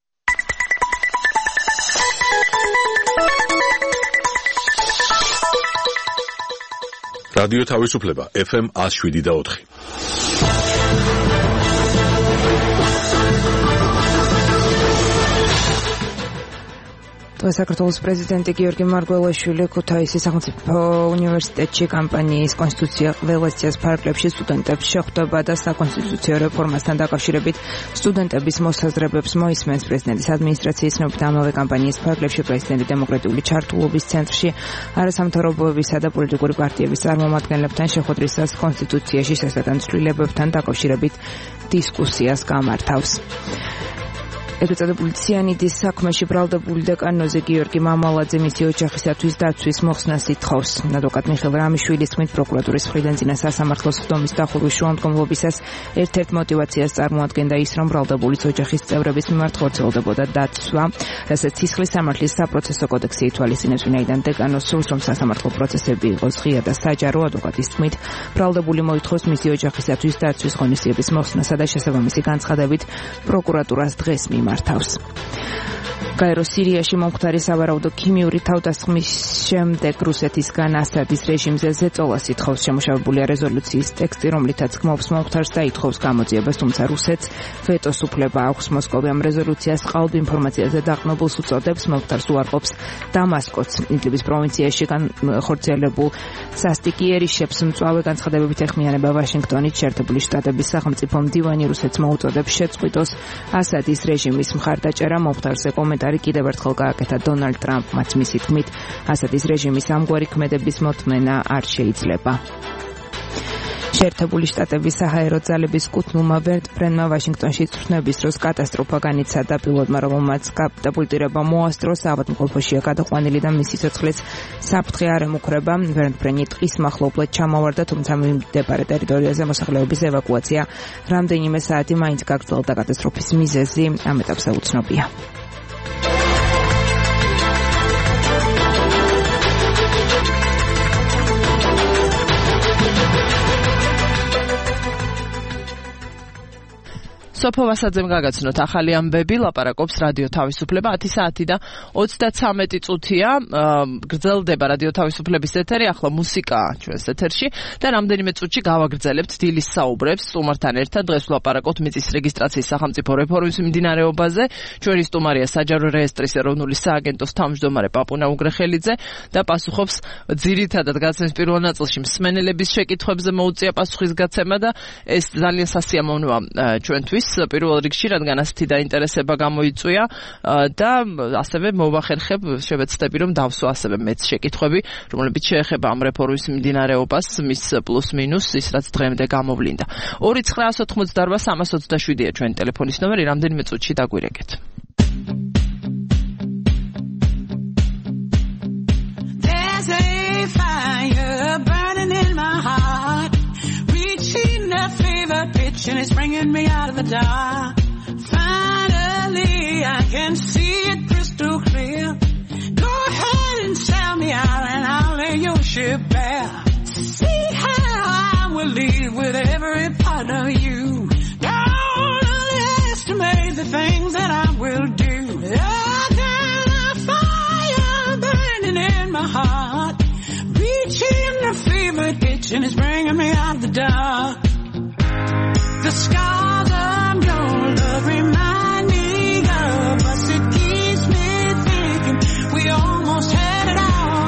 რადიო თავისუფლება FM 107.4. საქართველოს პრეზიდენტი გიორგი მარგველაშვილი ქუთაისის სახელმწიფო უნივერსიტეტში კამპანიის კონსტიტუცია ყველა სიას ფარგლებში სტუდენტებს შეხვდება და საკონსტიტუციო რეფორმასთან დაკავშირებით სტუდენტების მოსაზრებებს მოისმენს. პრეზიდენტის ადმინისტრაციის ცნობით ამავე კამპანიის ფარგლებში პრეზიდენტი დემოკრატიული ჩართულობის ცენტრში არასამთავრობოებისა და პოლიტიკური პარტიების წარმომადგენლებთან შეხვედრისას კონსტიტუციაში შესატან ცვლილებებთან დაკავშირებით დისკუსიას გამართავს. ეგვიწოდებული ციანიდის საქმეში ბრალდებული დეკანოზე გიორგი მამალაძე მისი ოჯახისათვის დაცვის მოხსნას ითხოვს. ადვოკატ მიხეილ რამიშვილის თქმით პროკურატურის მხრიდან წინა სასამართლოს ხდომის დახურვის შუამდგომლობისას ერთ-ერთ მოტივაციას წარმოადგენდა ის, რომ ბრალდებულის ოჯახის წევრების მიმართ ხორციელდებოდა დაცვა, რასაც სისხლის სამართლის საპროცესო კოდექსი ითვალისწინებს. ვინაიდან დეკანოს სურს, რომ სასამართლო პროცესები იყოს ღია და საჯარო, ადვოკატის თქმით ბრალდებული მოითხოვს მისი ოჯახისათვის დაცვის ღონისძიების მოხსნასა და შესაბამისი განცხადებით პროკურატურას დღეს მართავს. გაერო სირიაში მომხდარი სავარაუდო ქიმიური თავდასხმის შემდეგ რუსეთისგან ასადის რეჟიმზე ზეწოლას ითხოვს. შემუშავებულია რეზოლუციის ტექსტი, რომლითაც გმობს მომხდარს და ითხოვს გამოძიებას, თუმცა რუსეთს ვეტოს უფლება აქვს. მოსკოვი ამ რეზოლუციას ყალბ ინფორმაციაზე დაყრდნობილს უწოდებს. მომხდარს უარყოფს დამასკოც. იდლიბის პროვინციაში ხორციელებულ სასტიკიერიშებს მწვავე განცხადებებით ეხმიანება ვაშინგტონით. შეერთებული შტატების სახელმწიფო მდივანი რუსეთს მოუწოდებს შეწყვიტოს ასადის რეჟიმის მხარდაჭერა. მომხდარზე კომენტარი კიდევ ერთხელ გააკეთა დონალდ ტრამპმაც. მისი თქმით, ასადის რეჟიმის ამგვარი ქმედების მოთმენა არ შეიძლება. შეერთებული შტატების საჰაერო ძალების კუთვნილმა ვერტფრენმა ვაშინგტონში წვრთნების დროს კატასტროფა განიცადა. პილოტმა, რომელმაც კატაპულტირება მოასწრო, საავადმყოფოშია გადაყვანილი და მისი ცოცხლიც საფრთხე არ ემუქრება. ვერტფრენი ტყის მახლობლად ჩამოვარდა, თუმცა მიმდებარე ტერიტორიაზე მოსახლეობის ევაკუაცია რამდენიმე საათი მაინც გაგრძელდა. კატასტროფის მიზეზი ამ ეტაპზე უცნობია. სოფო ვასაძემ გაგაცნოთ ახალი ამბები, ლაპარაკობს რადიო თავისუფლება 10 საათი და 33 წუთია. გრძელდება რადიო თავისუფლების ეთერი, ახლა მუსიკა ჩვენს ეთერში და რამდენიმე წუთში გავაგრძელებთ დილის საუბრებს სტუმართან ერთად. დღეს ვლაპარაკობთ მიწის რეგისტრაციის სახელმწიფო რეფორმის მიმდინარეობაზე. ჩვენი სტუმარია საჯარო რეესტრის ეროვნული სააგენტოს თავმჯდომარე პაპუნა უგრეხელიძე და პასუხობს ძირითადად გაცემის პირველ ნაწილში მსმენელების შეკითხვებზე მოუწია პასუხისგაცემა და ეს ძალიან სასიამოვნოა ჩვენთვის. პირველ რიგში, რადგან ასეთი დაინტერესება გამოიწვია და ასევე მოვახერხებ, შევეცდები რომ დავსვა ასევე მეც შეკითხვები, რომლებიც შეეხება ამ რეფორმის მიმდინარეობას, მის პლუს მინუს ის რაც დღემდე გამოვლინდა. 2988327-ია ჩვენი ტელეფონის ნომერი, რამდენიმე წუთში დაგვირეკეთ. There's a fire burning in my heart, reaching a fever pitch and it's bringing me out of the dark. Finally, I can see it crystal clear. Go ahead and sell me out and I'll lay your ship bare. See how I will leave with every part of you. Don't underestimate the things that I will do. There's a fire burning in my heart, reaching a fever pitch and it's bringing me out of the dark. The scars of your love remind me of us. It keeps me thinking we almost had it all.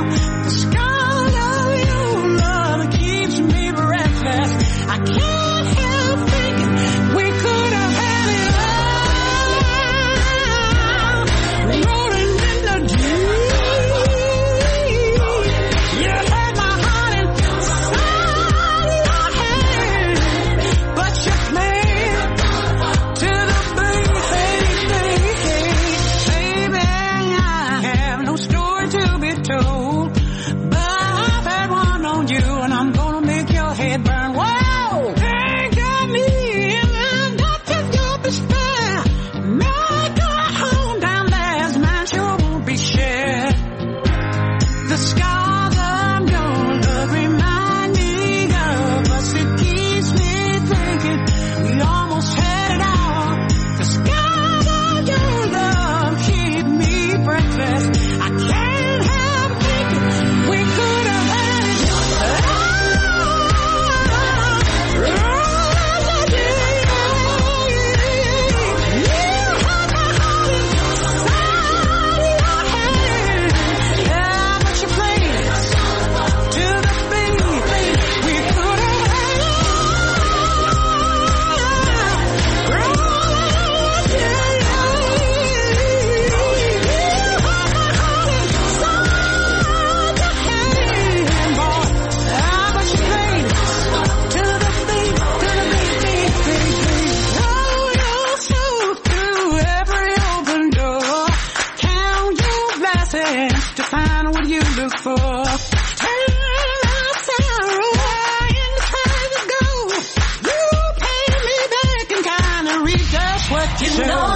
beautiful. Turn my sorrow into times of gold. You pay me back and kind of reap just what you sow.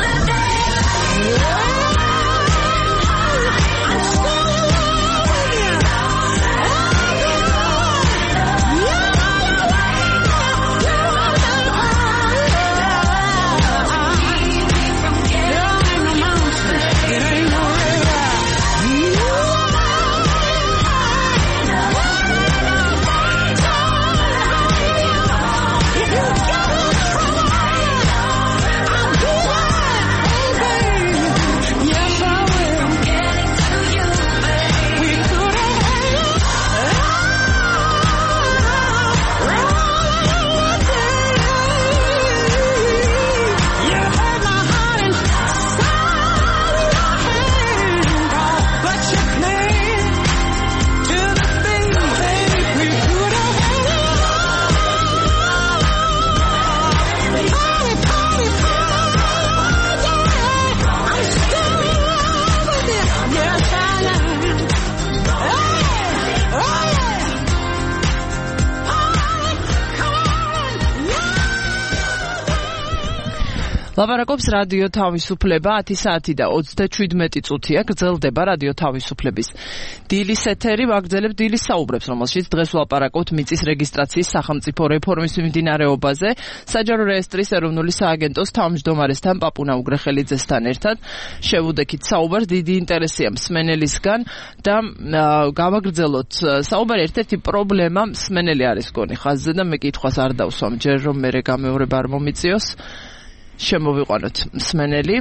ლაპარაკობს რადიო თავისუფლება 10 საათი და 37 წუთია გრძელდება რადიო თავისუფლების დილის ეთერი ვაგრძელებთ დილის საუბრებს რომელშიც დღეს ვლაპარაკობთ მიწის რეგისტრაციის სახელმწიფო რეფორმის მიმდინარეობაზე საჯარო რეესტრის ეროვნული სააგენტოს თავმჯდომარესთან პაპუნა უგრეხელიძესთან ერთად შევუდექით საუბარს დიდი ინტერესია მსმენელისგან და გავაგრძელოთ საუბარი ერთ-ერთი პრობლემა მსმენელი არის გონი ხაზზე და მე კითხვას არ დავსვამ ჯერ რომ მე გამეორება არ მომიწიოს შემოვიყვანოთ მსმენელი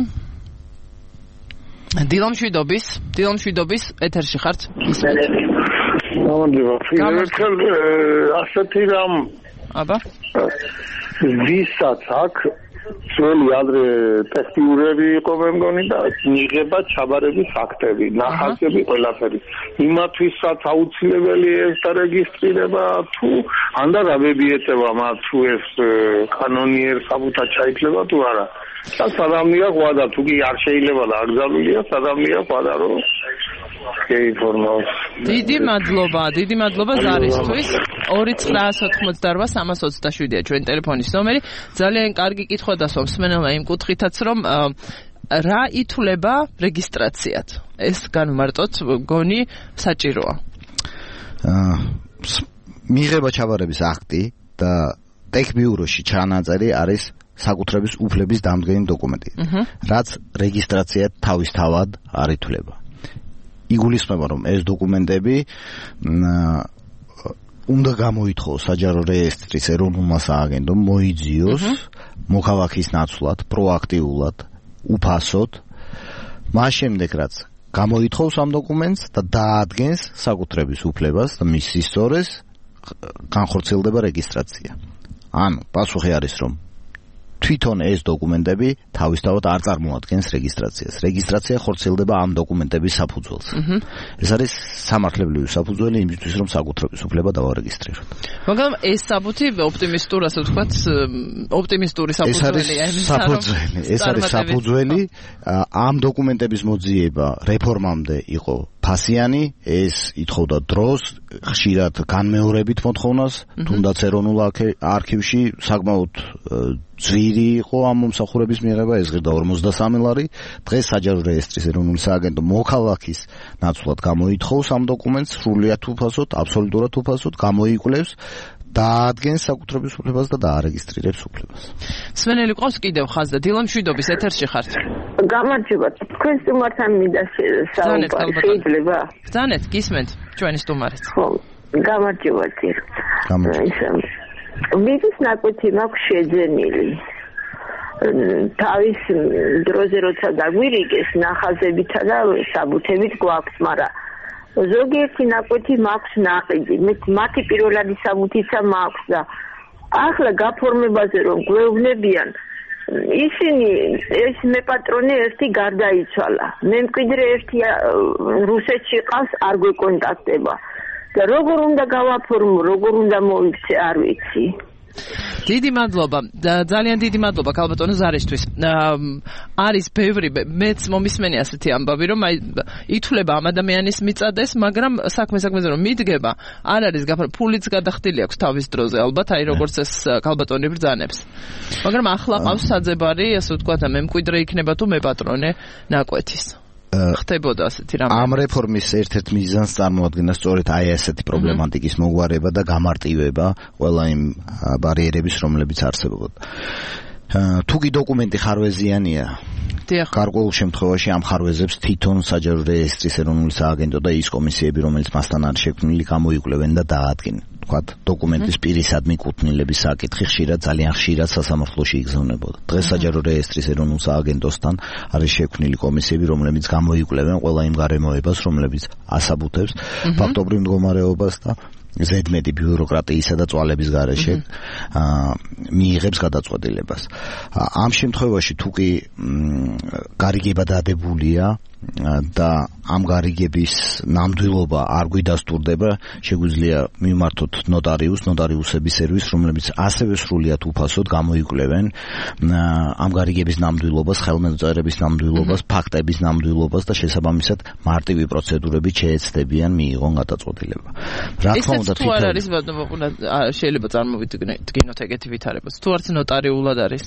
დილამშვიდობის ეთერში ხართ მსმენელი ასეთი რამ აბა ვისაც აქ ძველი ადრე ტექნიურები იყო მე მგონი და მიღება ჩაბარების აქტები ნახაზები ყველაფერი იმათვისაც აუცილებელი ეს დარეგისტრირება თუ ანდა რაბები ეწევა მათ თუ ეს კანონიერ საბუთად ჩაითლება თუ არა და სადამნია ყვადა თუ კი არ შეიძლება და აკრძალულია სადამნია ყვადა რომ შეიფორმოს დიდი მადლობა ზარისთვის 2988-327-ია ჩვენ ტელეფონის ნომერი ძალიან კარგი კითხვა დასვა მსმენელმა იმ კუთხითაც რომ რა ითვლება რეგისტრაციად ეს განმარტოთ გონი საჭიროა მიღება ჩაბარების აქტი და ტექბიუროში ჩანაწერი არის საკუთრების უფლების დამდგენი დოკუმენტი რაც რეგისტრაციად თავისთავად არ ითვლება იგულისხმება რომ ეს დოკუმენტები უნდა გამოითხოვოს საჯარო რეესტრის ეროვნულმა სააგენტომ მოიძიოს მოქალაქის ნაცვლად პროაქტიულად უფასოდ მას შემდეგ რაც გამოითხოვს ამ დოკუმენტს და დაადგენს საკუთრების უფლებას და მის სისწორეს განხორციელდება რეგისტრაცია ანუ პასუხი არის რომ თვითონ ეს დოკუმენტები თავისთავად არ წარმოადგენს რეგისტრაციას. რეგისტრაცია ხორციელდება ამ დოკუმენტების საფუძველზე. ეს არის სამართლებრივი საფუძველი იმისთვის, რომ საკუთრების უფლება დავარეგისტრიროთ. მაგრამ ეს საბუთი ოპტიმისტურ, ასე ვთქვათ, ოპტიმისტური საფუძველია. ეს არის საფუძველი. ამ დოკუმენტების მოძიება რეფორმამდე იყო ფასიანი, ეს ითხოვდა დროს, ხშირად განმეორებით მოთხოვნას, თუნდაც ეროვნულ არქივში საკმაოდ ძვირი იყო ამ მომსახურების მიღება, ეს ღირდა 53 ლარი. დღეს საჯარო რეესტრის ეროვნული სააგენტო მოქალაქის ნაცვლად გამოითხოვს ამ დოკუმენტს სრულიად უფასოდ, აბსოლუტურად უფასოდ, გამოიკვლევს, დაადგენს საკუთრების უფლებას და დაარეგისტრირებს უფლებას. მსმენელი ყავს კიდევ ხაზზე, დილამშვიდობის ეთერში ხართ. გამარჯობა, თქვენ სტუმართან მინდა საუბარი შეიძლება? ბრძანეთ, გისმენთ ჩვენი სტუმარიც. ხო, გამარჯობა ძიერ. მიწის ნაკვეთი მაქვს შეძენილი. თავის დროზე როცა დაგვირიგეს ნახაზებითა და საბუთებით გვაქვს, მაგრამ ზოგიერთი ნაკვეთი მაქვს ნაყიდი, მათი პირველადი საბუთიცა მაქვს და ახლა გაფორმებაზე რომ გვეუბნებიან, ისინი ეს მე პატრონი ერთი გარდაიცვალა. მე მკვიდრე ერთი რუსეთში ყავს, არ გვეკონტაქტება. და როგორ უნდა გავაფორმო, როგორ უნდა მოვიქცე, არ ვიცი. დიდი მადლობა. ძალიან დიდი მადლობა ქალბატონო ზარისთვის. არის ბევრი მეც მომისმენი ასეთი ამბავი, რომ აი ითვლება ამ ადამიანის მიწადეს, მაგრამ საქმეზე რომ მიდგება, არ არის ფულიც გადახდილი აქვს თავის დროზე, ალბათ აი როგორც ეს ქალბატონი ბრძანებს. მაგრამ ახლა ყავს საძებარი, ასე ვთქვათ, მემკვიდრე იქნება თუ მეპატრონე ნაკვეთის. ხდებოდა ასეთი რამე. ამ რეფორმის ერთ-ერთ მიზანს წარმოადგენდა სწორედ აი ასეთი პრობლემატიკის მოგვარება და გამარტივება ყველა იმ ბარიერების, რომლებიც არსებობოდა. თუ კი დოკუმენტი ხარვეზიანია, გარკვეულ შემთხვევაში ამ ხარვეზებს თვითონ საჯარო რეესტრის ეროვნული სააგენტო და ის კომისიები, რომელიც მასთან არის შექმნილი, გამოიკვლევენ და დაადგენენ. ვთქვათ, დოკუმენტის პირისადმი კუთვნილების საკითხი ძალიან ხშირად სასამართლოში იგზავნებოდა. დღეს საჯარო რეესტრის ეროვნულ სააგენტოსთან არის შექმნილი კომისიები, რომლებიც გამოიკვლევენ ყველა იმ გარემოებას, რომლებიც ასაბუთებს ფაქტობრივ მდგომარეობას და ზედმეტი ბიუროკრატიისა და წვალების გარეშე მიიღებს გადაწყვეტილებას. ამ შემთხვევაში თუ კი გარიგება დადებულია და ამ გარიგების ნამდვილობა არ გვიდასტურდება, შეგვიძლია მივმართოთ ნოტარიუსების სერვისს, რომლებიც ასევე სრულიად უფასოდ გამოიკვლევენ ამ გარიგების ნამდვილობას, ხელმოწერების ნამდვილობას, ფაქტების ნამდვილობას და შესაბამისად მარტივი პროცედურებით შეეცდებიან მიიღონ გადაწყვეტილება. რა თქმა უნდა, თუ არ არის შეიძლება წარმოვიდგინოთ ეგეთი ვითარებაც. თუ არც ნოტარიულად არის.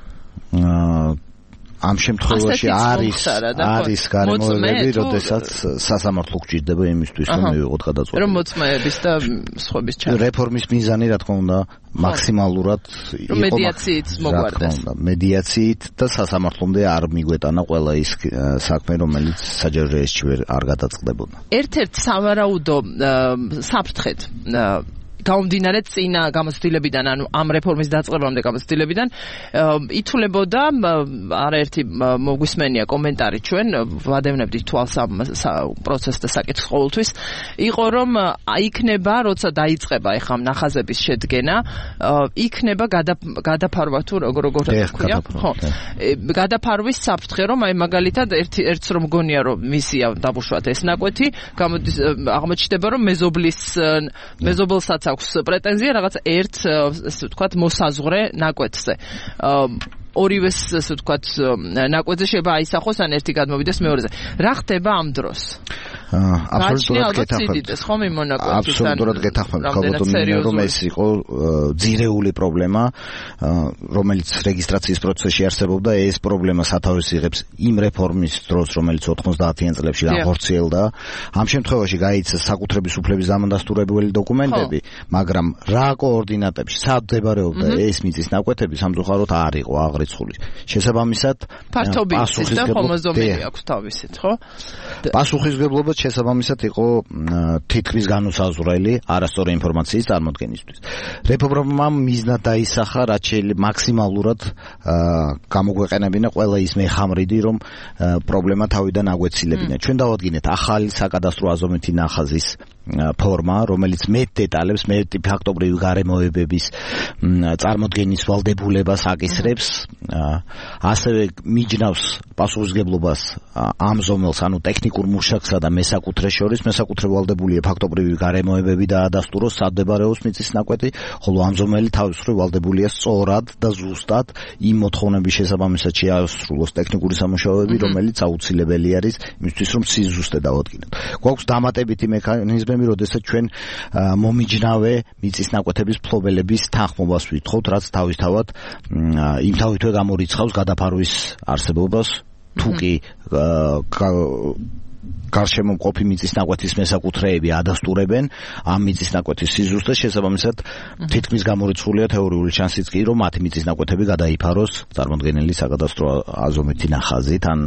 ამ შემთხვევაში არის გარემოებები, როდესაც სასამართლო გვჭირდება იმისთვის, რომ მივიღოთ გადაწყვეტილება. რომ მოწმეების და სხვების ჩართვა. რეფორმის მიზანი, რა თქმა უნდა, მაქსიმალურად იყო მედიაციით მოგვარდეს. მედიაციით და სასამართლომდე არ მიგვეტანა ყველა ის საქმე, რომელიც საჯარო რეესტრში არ გადაწყდებოდა. ერთ-ერთ სავარაუდო საფრთხედ გამომდინარე წინა გამოცდილებიდან, ანუ ამ რეფორმის დაწყებამდე გამოცდილებიდან ითვლებოდა, არაერთი მოგვისმენია კომენტარი ჩვენ, ვადევნებდით თვალს ამ პროცესს და საკითხს ყოველთვის, იყო რომ იქნება, როცა დაიწყება ეხლა ნახაზების შედგენა, იქნება გადაფარვა თუ როგორ თქვია, ხო, გადაფარვის საფრთხე, რომ აი მაგალითად ერთს რომ გონია, რომ მისია დაბუშვათ ეს ნაკვეთი, აღმოჩნდება, რომ მეზობელსაც აქვს პრეტენზია რაღაც ერთ, ასე ვთქვათ, მოსაზღვრე ნაკვეთზე. ორივეს, ასე ვთქვათ, ნაკვეთზე შეიძლება აისახოს ან ერთი გადმოვიდეს მეორეზე. რა ხდება ამ დროს? აბსოლუტურად გეთანხმებით, რომ ეს იყო ძირეული პრობლემა, რომელიც რეგისტრაციის პროცესში არსებობდა. ეს პრობლემა სათავეს იღებს იმ რეფორმის დროს, რომელიც 90-იან წლებში განხორციელდა. ამ შემთხვევაში გაიცა საკუთრების უფლების დამადასტურებელი დოკუმენტები, მაგრამ რა კოორდინატებში სადგებარეობდა ეს მიწის ნაკვეთები სამწუხაროდ არ იყო აღრიცხული. შესაბამისად, ფართობი და ხომოზომები აქვს თავისით, ხო? პასუხისმგებლობა შესაბამისად იყო თითქმის განუსაზღვრელი არასწორი ინფორმაციის წარმოდგენისთვის. რეფორმამ მიზნად დაისახა, რაც შეიძლება მაქსიმალურად გამოგვეყენებინა ყველა ის მეხამრიდი, რომ პრობლემა თავიდან აგვეცილებინა. ჩვენ დავადგინეთ ახალი საკადასტრო აზომვითი ნახაზის ფორმა, რომელიც მეტ დეტალებს, მეტ ფაქტობრივი გარემოებების წარმოდგენის ვალდებულებას აკისრებს, ასევე მიჯნავს პასუხისმგებლობას ამ ზომელს, ანუ ტექნიკურ მუშაკსა და მესაკუთრეს შორის. მესაკუთრე ვალდებულია ფაქტობრივი გარემოებები დაადასტუროს, სად მდებარეობს მიწის ნაკვეთი, ხოლო ამ ზომელი თავის მხრივ ვალდებულია სწორად და ზუსტად იმ მოთხოვნების შესაბამისად შეასრულოს ტექნიკური სამუშაოები, რომელიც აუცილებელი არის იმისთვის, რომ სიზუსტე დავადგინოთ. გვაქვს დამატებითი მექანიზმები, როდესაც ჩვენ მომიჯნავე მიწის ნაკვეთების ფლობელების თანხმობას ვითხოვთ, რაც თავისთავად იმთავითვე გამორიცხავს გადაფარვის არსებობას, თუ კი გარშემო მყოფი მიწის ნაკვეთის მესაკუთრეები ადასტურებენ ამ მიწის ნაკვეთის სიზუსტეს, შესაბამისად თითქმის გამორიცხულია თეორიული შანსიც კი, რომ მათი მიწის ნაკვეთები გადაიფაროს წარმოდგენილი საკადასტრო აზომვითი ნახაზით. ან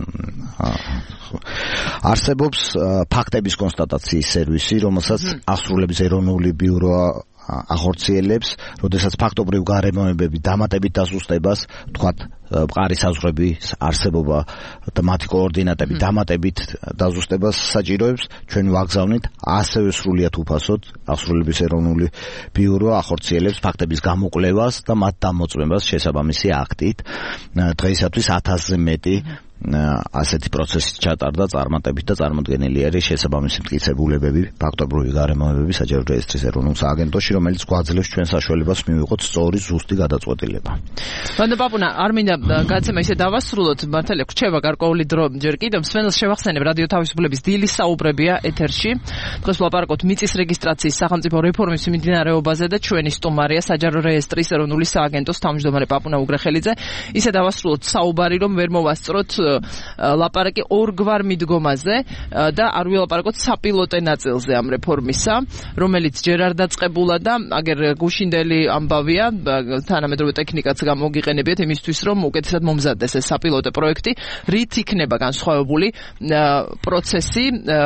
არსებობს ფაქტების კონსტატაციის სერვისი, რომელსაც ასრულებს ეროვნული ბიურო ახორციელებს, როდესაც ფაქტობრივ გარემოებები დამატებით დაზუსტებას, თქვათ, მყარი საზღვრების არსებობა და მათი კოორდინატები დამატებით დაზუსტებას საჭიროებს, ჩვენ ვაგზავნით ასევე სრულიად უფასოდ ახსრულების ეროვნული ბიურო ახორციელებს ფაქტების გამოკვლევას და მათ დამოწმებას შესაბამისი აქტით. დღეისათვის 1000-ზე მეტი ასეთი პროცესი ჩატარდა წარმატებით და წარმოდგენილი არის შესაბამისი მტკიცებულებები, ფაქტობრივი გარემოებები საჯარო რეესტრის ეროვნულ სააგენტოში, რომელიც გვაძლევს ჩვენ საშუალებას მივიღოთ სწორი ზუსტი გადაწყვეტილება. ბანდა პაპუნა, არ მინდა გაცემა ისე დავასრულოთ, მართალია გრჩება გარკვეული დრო ჯერ კიდევ მსმენელს შევახსენებ რადიო თავისუფლების დილის საუბრებია ეთერში. დღეს ვლაპარაკობთ მიწის რეგისტრაციის სახელმწიფო რეფორმის მიმდინარეობაზე და ჩვენი სტუმარია საჯარო რეესტრის ეროვნული სააგენტოს თავმჯდომარე პაპუნა უგრეხელიძე. ისე დავასრულოთ საუბარი, რომ ვერ მოვასწროთ ლაპარაკი ორგვარ მიდგომაზე და არ ვილაპარაკოთ საპილოტე ნაწილზე ამ რეფორმისა, რომელიც ჯერ არ დაწყებულა და აგერ გუშინდელი ამბავია, თანამედროვე ტექნიკაც გამოგიყენებიათ იმისთვის, რომ უკეთესად მომზადდეს ეს საპილოტე პროექტი, რით იქნება განსხვავებული პროცესი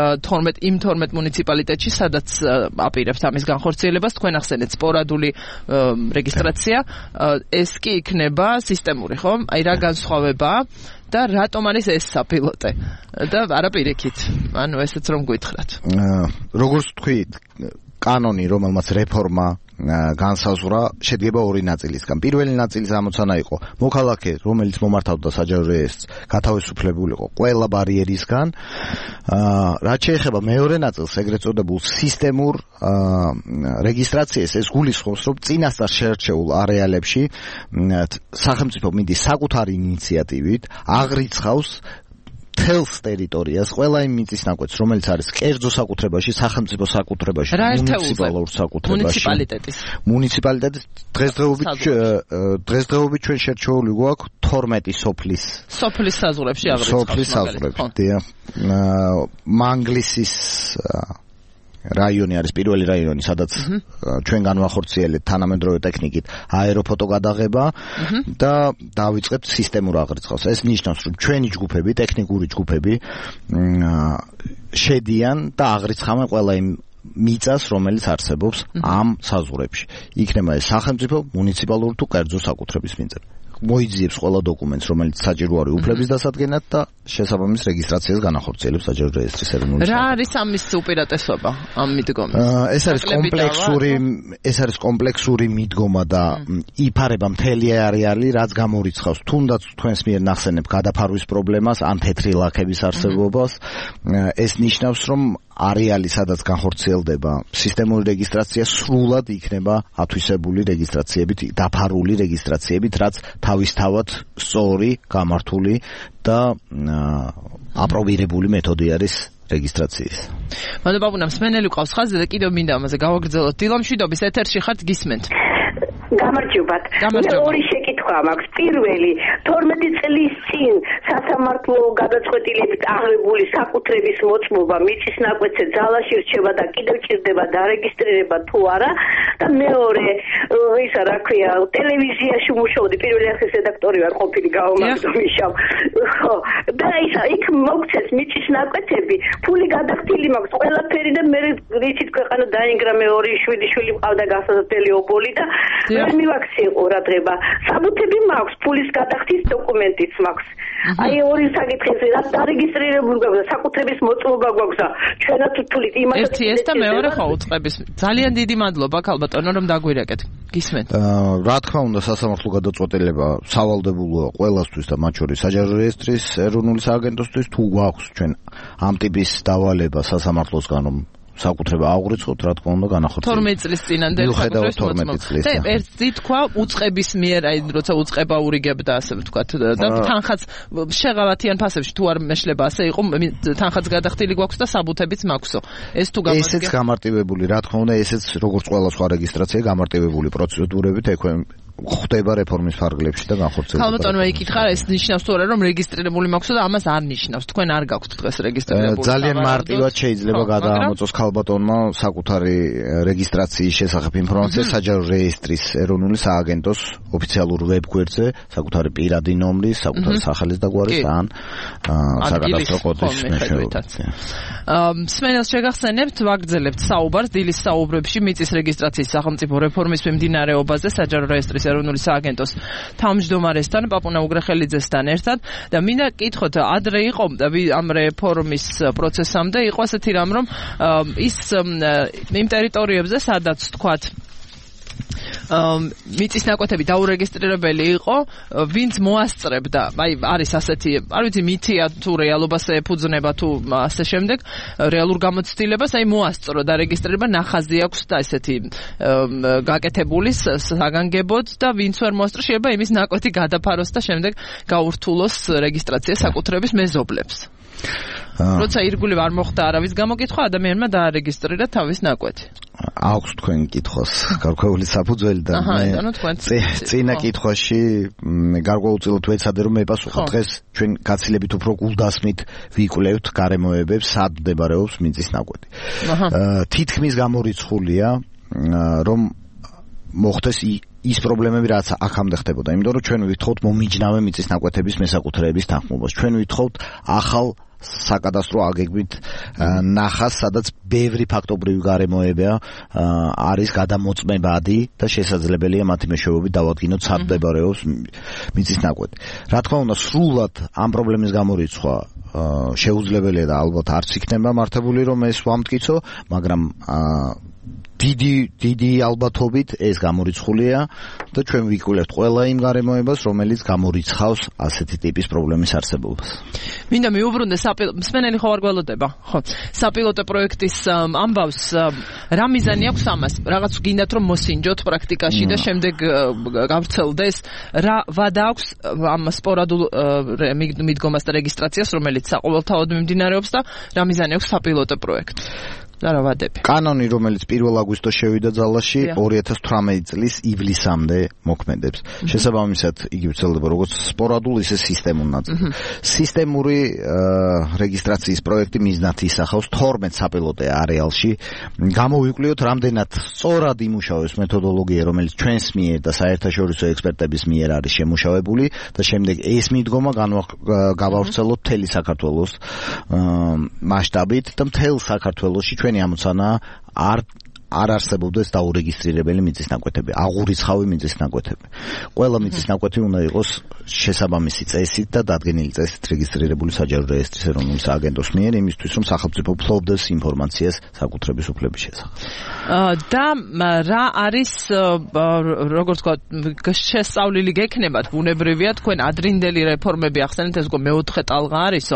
12 მუნიციპალიტეტში, სადაც აპირებთ ამის განხორციელებას, თქვენ ახსენეთ სპორადული რეგისტრაცია, ეს კი იქნება სისტემური, ხო? აი რა განსხვავებაა და რატომ არის ეს საპილოტე? და არა პირიქით, ანუ ესეც რომ გითხრათ. როგორც თქვით, კანონი, რომელმაც რეფორმა განსაზღვრა, შედგება ორი ნაწილისგან. პირველი ნაწილის ამოცანა იყო მოქალაქე, რომელიც მომართავდა საჯარო რეესტრს, გათავისუფლებულიყო ყველა ბარიერისგან. რაც შეეხება მეორე ნაწილს, ეგრეთ წოდებულ სისტემურ რეგისტრაციას, ეს გულისხმობს, რომ წინასწარ შერჩეულ არეალებში სახელმწიფო მიდის საკუთარი ინიციატივით, აღრიცხავს თელს ტერიტორიას, ყველა იმ მიწის ნაკვეთს, რომელიც არის კერძო საკუთრებაში, სახელმწიფო საკუთრებაში, მუნიციპალურ საკუთრებაში, მუნიციპალიტეტის დღესდღეობით ჩვენ შერჩეული გვაქვს 12 სოფლის საზღვრებში აღრიცხავს. სოფლის საზღვრებში, დიახ. მანგლისის რაიონი არის პირველი რაიონი, სადაც ჩვენ განვახორციელებთ თანამედროვე ტექნიკით აეროფოტო გადაღება და დავიწყებთ სისტემურ აღრიცხავს. ეს ნიშნავს, რომ ჩვენი ჯგუფები, ტექნიკური ჯგუფები შედიან და აღრიცხავენ ყველა იმ მიწას, რომელიც არსებობს ამ საზღვრებში. იქნება ეს სახელმწიფო, მუნიციპალური თუ კერძო საკუთრების მიწები. მოიძიებს ყველა დოკუმენტს, რომელიც საჭირო არის უფლების დასადგენად და შესაბამის ρეგისტრაციას განახორციელებს საჯარო რეესტრის ეროვნული სააგენტო. რა არის ამის უპირატესობა ამ მიდგომის? ეს არის კომპლექსური მიდგომა და იფარება მთელი არეალი, რაც გამორიცხავს თუნდაც თქვენს მიერ ნახსენებ გადაფარვის პრობლემას, ან თეთრი ლაქების არსებობას. ეს ნიშნავს, რომ არეალი, სადაც განხორციელდება სისტემური რეგისტრაცია, სრულად იქნება ათვისებული რეგისტრაციებით, დაფარული რეგისტრაციებით, რაც თავისთავად სწორი, გამართული და აპრობირებული მეთოდი არის რეგისტრაციის. მადლობა პაპუნა, მსმენელი ყავს ხაზზე და კიდევ მინდა ამაზე გავაგრძელოთ. დილამშვიდობის ეთერში ხართ, გისმენთ. გამარჯობათ. მე ორი შეკითხვა მაქვს. პირველი, 12 წლის წინ სასამართლო გადაწყვეტილებით აღებული საკუთრების მოწმობა მიწის ნაკვეთზე ძალაში რჩება და კიდევ ჭირდება დარეგისტრირება თუ არა? და მეორე, ისა რა ქვია, ტელევიზიაში მუშაობდი, პირველი ახლის რედაქტორი ვარ ყოფილი გაომაგდო მიშავ. ხო, და ისა იქ მოგცეს მიწის ნაკვეთები, ფული გადახდილი მაქვს ყველაფერი და მე რითით ქვეყანა დაინგრა, მე 2 შვილი მყავდა გასაზრდელი ობოლი და ვერ მივაქცია ყურადღება. საბუთები მაქვს, ფულის გადახდის დოკუმენტიც მაქვს. აი ორი საკითხი, რა დარეგისტრირებული გვაქვს, საკუთრების მოწმობა გვაქვს და ჩვენაც თulit იმასაც ერთი ეს და მეორე ხო უწყების. ძალიან დიდი მადლობა ქალბატონო, რომ დაგვირეკეთ. გისმენთ. რა თქმა უნდა, სასამართლო გადაწყვეტილება სავალდებულოა ყველასთვის და მათ შორის საჯარო რეესტრის ეროვნული სააგენტოსთვის. თუ გვაქვს ჩვენ ამ ტიპის დავალება სასამართლოსგან, რომ საკუთრება აღვრიცხოთ, რა თქმა უნდა, განახორციელოთ. 12 წლის წინანდელი საკუთრების 12 წლის. და ერთი თქვა უწყების მიერ, აი როცა უწყება ურიგებდა, ასე ვთქვათ, და თანხაც შეღავათიან ფასებში თუ არ მეშლება, ასე იყო, თანხაც გადახდილი გვაქვს და საბუთებიც მაქვსო. ეს თუ გამარჯვება. ესეც გამარტივებული, რა თქმა უნდა, ესეც როგორც ყველა სხვა რეგისტრაცია გამარტივებული პროცედურებით ხდება რეფორმის ფარგლებში და განხორციელდება. ქალბატონო, იკითხა, ეს ნიშნავს თუ არა, რომ რეგისტრირებული მაქვსო და ამას არ ნიშნავს. თქვენ არ გაქვთ დღეს რეგისტრირებული. ძალიან მარტივად შეიძლება გადაამოწოს ქალბატონმა საკუთარი რეგისტრაციის შესახებ ინფორმაცია საჯარო რეესტრის ეროვნული სააგენტოს ოფიციალურ ვებგვერდზე, საკუთარი პირადი ნომრის, საკუთარი სახელის და გვარის ან საკადასტრო კოდის მეშვეობით. მსმენელს შეგახსენებთ, ვაგრძელებთ საუბარს დილის საუბრებში მიწის რეგისტრაციის სახელმწიფო რეფორმის მიმდინარეობაზე საჯარო რეესტრის ეროვნული სააგენტოს თავმჯდომარესთან, პაპუნა უგრეხელიძესთან ერთად და მინდა კითხოთ, ადრე იყო ამ რეფორმის პროცესამდე იყო ასეთი რამ, რომ ის იმ ტერიტორიებზე, სადაც თქვათ მიწის ნაკვეთები დაურეგისტრირებელი იყო, ვინც მოასწრებდა, აი არის ასეთი, არ ვიცი მითია თუ რეალობას ეფუძნება თუ ასე შემდეგ, რეალურ გამოცდილებას, აი მოასწრო და რეგისტრირება ნახაზი აქვს და ესეთი გაკეთებული საგანგებოდ და ვინც ვერ მოასწრო შეიძლება იმის ნაკვეთი გადაფაროს და შემდეგ გაურთულოს რეგისტრაცია საკუთრების მეზობლებს. როცა ირგვლივ არ მოხდა არავის გამოკითხვა, ადამიანმა დაარეგისტრირა თავის ნაკვეთი. აქვს თქვენ კითხოს გარკვეული საფუძველი და წინა კითხვაში გარკვეულწილად ვეცადე რომ მეპასუხო დღეს ჩვენ გაცილებით უფრო გულდასმით ვიკვლევთ გარემოებებს, სად მდებარეობს მიწის ნაკვეთი. თითქმის გამორიცხულია რომ მოხდეს ის პრობლემები რაც აქამდე ხდებოდა, იმიტომ რომ ჩვენ ვითხოვთ მომიჯნავე მიწის ნაკვეთების მესაკუთრეების თანხმობას. ჩვენ ვითხოვთ ახალ საკადასტრო აგეგმვით ნახას, სადაც ბევრი ფაქტობრივი გარემოებია არის გადამოწმებადი და შესაძლებელია მათი მეშვეობით დავადგინოთ სად მდებარეობს მიწის ნაკვეთი. Რა თქმა უნდა, სრულად ამ პრობლემის გამორიცხვა შეუძლებელია და ალბათ არც იქნება მართებული რომ ეს ვამტკიცო, მაგრამ დიდი ალბათობით ეს გამორიცხულია და ჩვენ ვიკვლევთ ყველა იმ გარემოებას, რომელიც გამორიცხავს ასეთი ტიპის პრობლემის არსებობას. მინდა მიუბრუნდე მსმენელი ხო არ გველოდება? ხო. საპილოტო პროექტის ამბავს რა მიზანი აქვს ამას? რაღაც გინდათ რომ მოსინჯოთ პრაქტიკაში და შემდეგ გავრცელდეს რა ვადა აქვს ამ სპორადულ მიდგომას და რეგისტრაციას, რომელიც საყოველთაოდ მიმდინარეობს და რა მიზანი აქვს საპილოტო პროექტს? კანონი, რომელიც 1 აგვისტოს შევიდა ძალაში, 2018 წლის ივლისამდე მოქმედებს. შესაბამისად, იგი ვრცელდება როგორც სპორადულ, ისე სისტემურ ნაწილად. სისტემური რეგისტრაციის პროექტი მიზნად ისახავს 12 საპილოტო არეალში. გამოვიკვლიოთ, რამდენად სწორად იმუშავებს მეთოდოლოგია, რომელიც ჩვენს მიერ და საერთაშორისო ექსპერტების მიერ არის შემუშავებული და შემდეგ ეს მიდგომა გავავრცელოთ მთელი საქართველოს მასშტაბით და მთელ საქართველოში ჩვენი ამოცანა არ არსებობდეს დაურეგისტრირებელი მიწის ნაკვეთები, აღურიცხავი მიწის ნაკვეთები. ყველა მიწის ნაკვეთი უნდა იყოს შესაბამისი წესით და დადგენილი წესით რეგისტრირებული საჯარო რეესტრის ეროვნული სააგენტოს მიერ, იმისთვის რომ სახელმწიფო ფლობდეს ინფორმაციას საკუთრების უფლების შესახებ. და რა არის, როგორც თქვა, შესწავლილი გექნებათ, ბუნებრივია, თქვენ ადრინდელი რეფორმები ახსენეთ, ეს მეოთხე ტალღა არისო.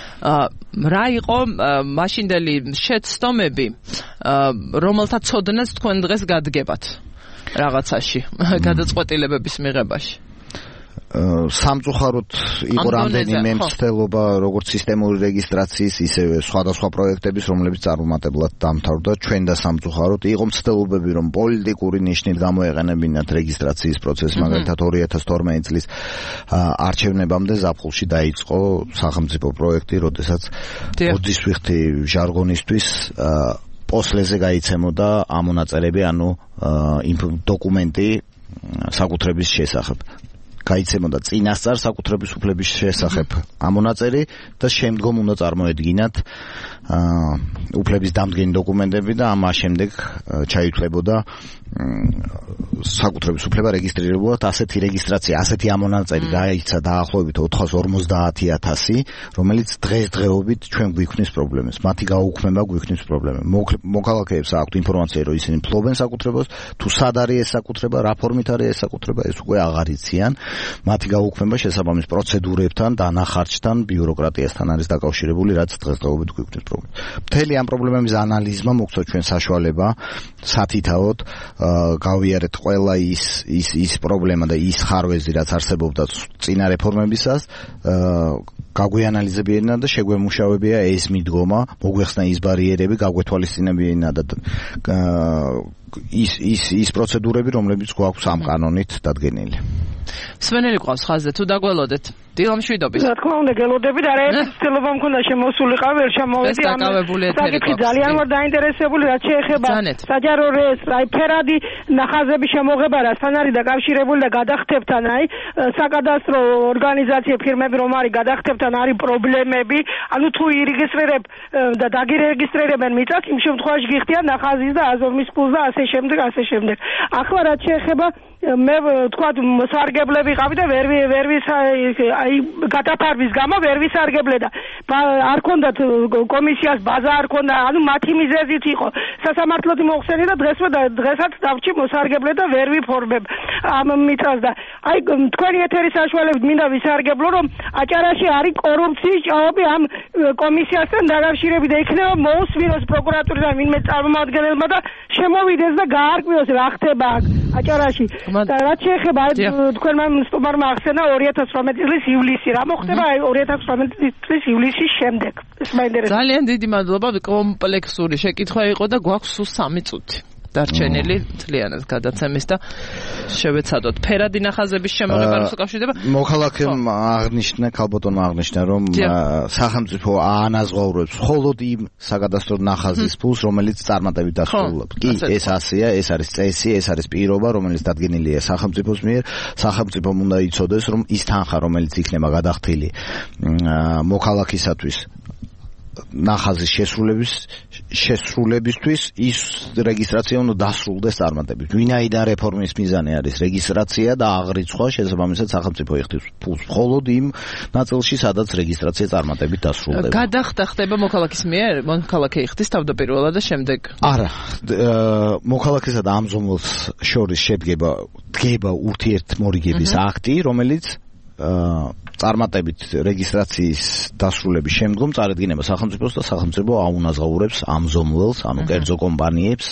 რა იყო მაშინდელი შეცდომები, რომელთა ცოდნას თქვენ დღეს გადგებათ რაღაცაში, გადაწყვეტილებების მიღებაში? სამწუხაროდ იყო რამდენიმე მცდელობა როგორც სისტემური რეგისტრაციის, ისევე სხვადასხვა პროექტების, რომლებიც წარუმატებლად დამთავრდა. ჩვენ და სამწუხაროდ იყო მცდელობები, რომ პოლიტიკური ნიშნით გამოეყენებინათ რეგისტრაციის პროცესი, მაგალითად 2012 წლის არჩევნებამდე ზაფხულში დაიწყო სახელმწიფო პროექტი, როდესაც ბოდისვიხთი ჟარგონისთვის პოსლეზე გაიცემოდა ამონაწერები, ანუ დოკუმენტი საკუთრების შესახებ. გაიცემოდა წინასწარ საკუთრების უფლების შესახებ ამონაწერი და შემდგომ უნდა წარმოედგინათ უფლების დამდგენი დოკუმენტები და ამას შემდეგ ჩაითვლებოდა საკუთრების უფლება რეგისტრირებულად. ასეთი რეგისტრაცია, ასეთი ამონაწერი გაიცა დაახლოებით 450,000, რომელიც დღესდღეობით ჩვენ გვიქმნის პრობლემებს. მათი გაუქმება გვიქმნის პრობლემებს. მოქალაქეებს აქვთ ინფორმაცია, რომ ისინი ფლობენ საკუთრებას, თუ სად არის ეს საკუთრება, რა ფორმით არის ეს საკუთრება, ეს უკვე აღარ იციან. მათი გაუქმება შესაბამის პროცედურებთან, დანახარჯთან, ბიუროკრატიასთან არის დაკავშირებული, რაც დღესდღეობით გვიქმნის პრობლემებს. მთელი ამ პრობლემების ანალიზმა მოგცვა ჩვენ საშუალება სათითაოდ გავიარეთ ყველა ის პრობლემა და ის ხარვეზი, რაც არსებობდა წინა რეფორმებისას, გაგვიანალიზებინა და შეგვემუშავებია ეს მიდგომა, მოგვეხსნა ის ბარიერები, გაგვეთვალისწინებინა და ის პროცედურები, რომლებიც გვაქვს ამ კანონით დადგენილი. სვენელი ყავს ხაზზე, თუ დაგველოდეთ? დილამშვიდობის. რა თქმა უნდა, გელოდები და რა ცდილობა მქონდა შემოსულიყავი, ვერ შემოვედი ამ საკითხი ძალიან ვარ დაინტერესებული, რაც შეეხება საჯარო რეესტრს, აი ფერადი ნახაზების შემოღება რასთან არის დაკავშირებული და გადახდებთან, აი საკადასტრო ორგანიზაციები, ფირმები რომ არის გადახდებთ მიწებთან არის პრობლემები, ანუ თუ ირეგისტრირებ და დაგირეგისტრირებენ მიწას, იმ შემთხვევაში გიხდიან ნახაზის და აზომვის ფულს და ასე შემდეგ. ახლა რაც შეეხება მე თქვა მოსარგებლები ყავი და ვერ აი გადაფარვის გამო ვერ ვისარგებლე და არ ქონდათ კომისიას ბაზა არ ქონდა, ანუ მათი მიზეზით იყო სასამართლოდ მოხსენი და დღესაც დავჭი მოსარგებლე და ვერ ვიფორმებ ამ მიწას და აი თქვენი ეთერის საშუალებით მინდა ვისარგებლო რომ აჭარაში არის კორუფციის ჭაობი ამ კომისიასთან დაკავშირებით და იქნება მოусვინოს პროკურატურიდან ვინმე წარმომადგენელმა და შემოვიდეს და გაარკვიოს რა ხდება აჭარაში. და რაც შეეხება თქვენმა სტუმარმა ახსენა 2018 წლის ივლისი, რა მოხდება 2018 წლის ივლისის შემდეგ. ეს მაინტერესებს. ძალიან დიდი მადლობა, კომპლექსური შეკითხვა იყო და გვაქვს სულ 3 წუთი. დარჩენილი თლიანად გადაცემის და შევეცადოთ ფერადი ნახაზების შემოღება როს უკავშირდება. მოქალაქემ აღნიშნა, ქალბატონმა აღნიშნა, რომ სახელმწიფო აანაზღაურებს მხოლოდ იმ საკადასტრო ნახაზის ფულს, რომელიც წარმატებით დასრულებს. კი, ეს ასეა, ეს არის წესი, ეს არის პირობა, რომელიც დადგენილია სახელმწიფოს მიერ. სახელმწიფომ უნდა იცოდეს, რომ ის თანხა, რომელიც იქნება გადახდილი მოქალაქისათვის ნახაზის შესრულებისთვის ის რეგისტრაცია უნდა დასრულდეს წარმატებით. ვინაიდან რეფორმის მიზანი არის რეგისტრაცია და აღრიცხვა, შესაბამისად სახელმწიფო იხდის ფულს მხოლოდ იმ ნაწილში, სადაც რეგისტრაცია წარმატებით დასრულდება. გადახდა ხდება მოქალაქის მიერ, მოქალაქე იხდის თავდაპირველად და შემდეგ. არა, მოქალაქესა და ამზომველს შორის დგება ურთიერთმორიგების აქტი, რომელიც წარმატებით რეგისტრაციის დასრულების შემდგომ წარადგინება სახელმწიფოს და სახელმწიფო აუნაზღაურებს ამზომველს, ანუ კერძო კომპანიებს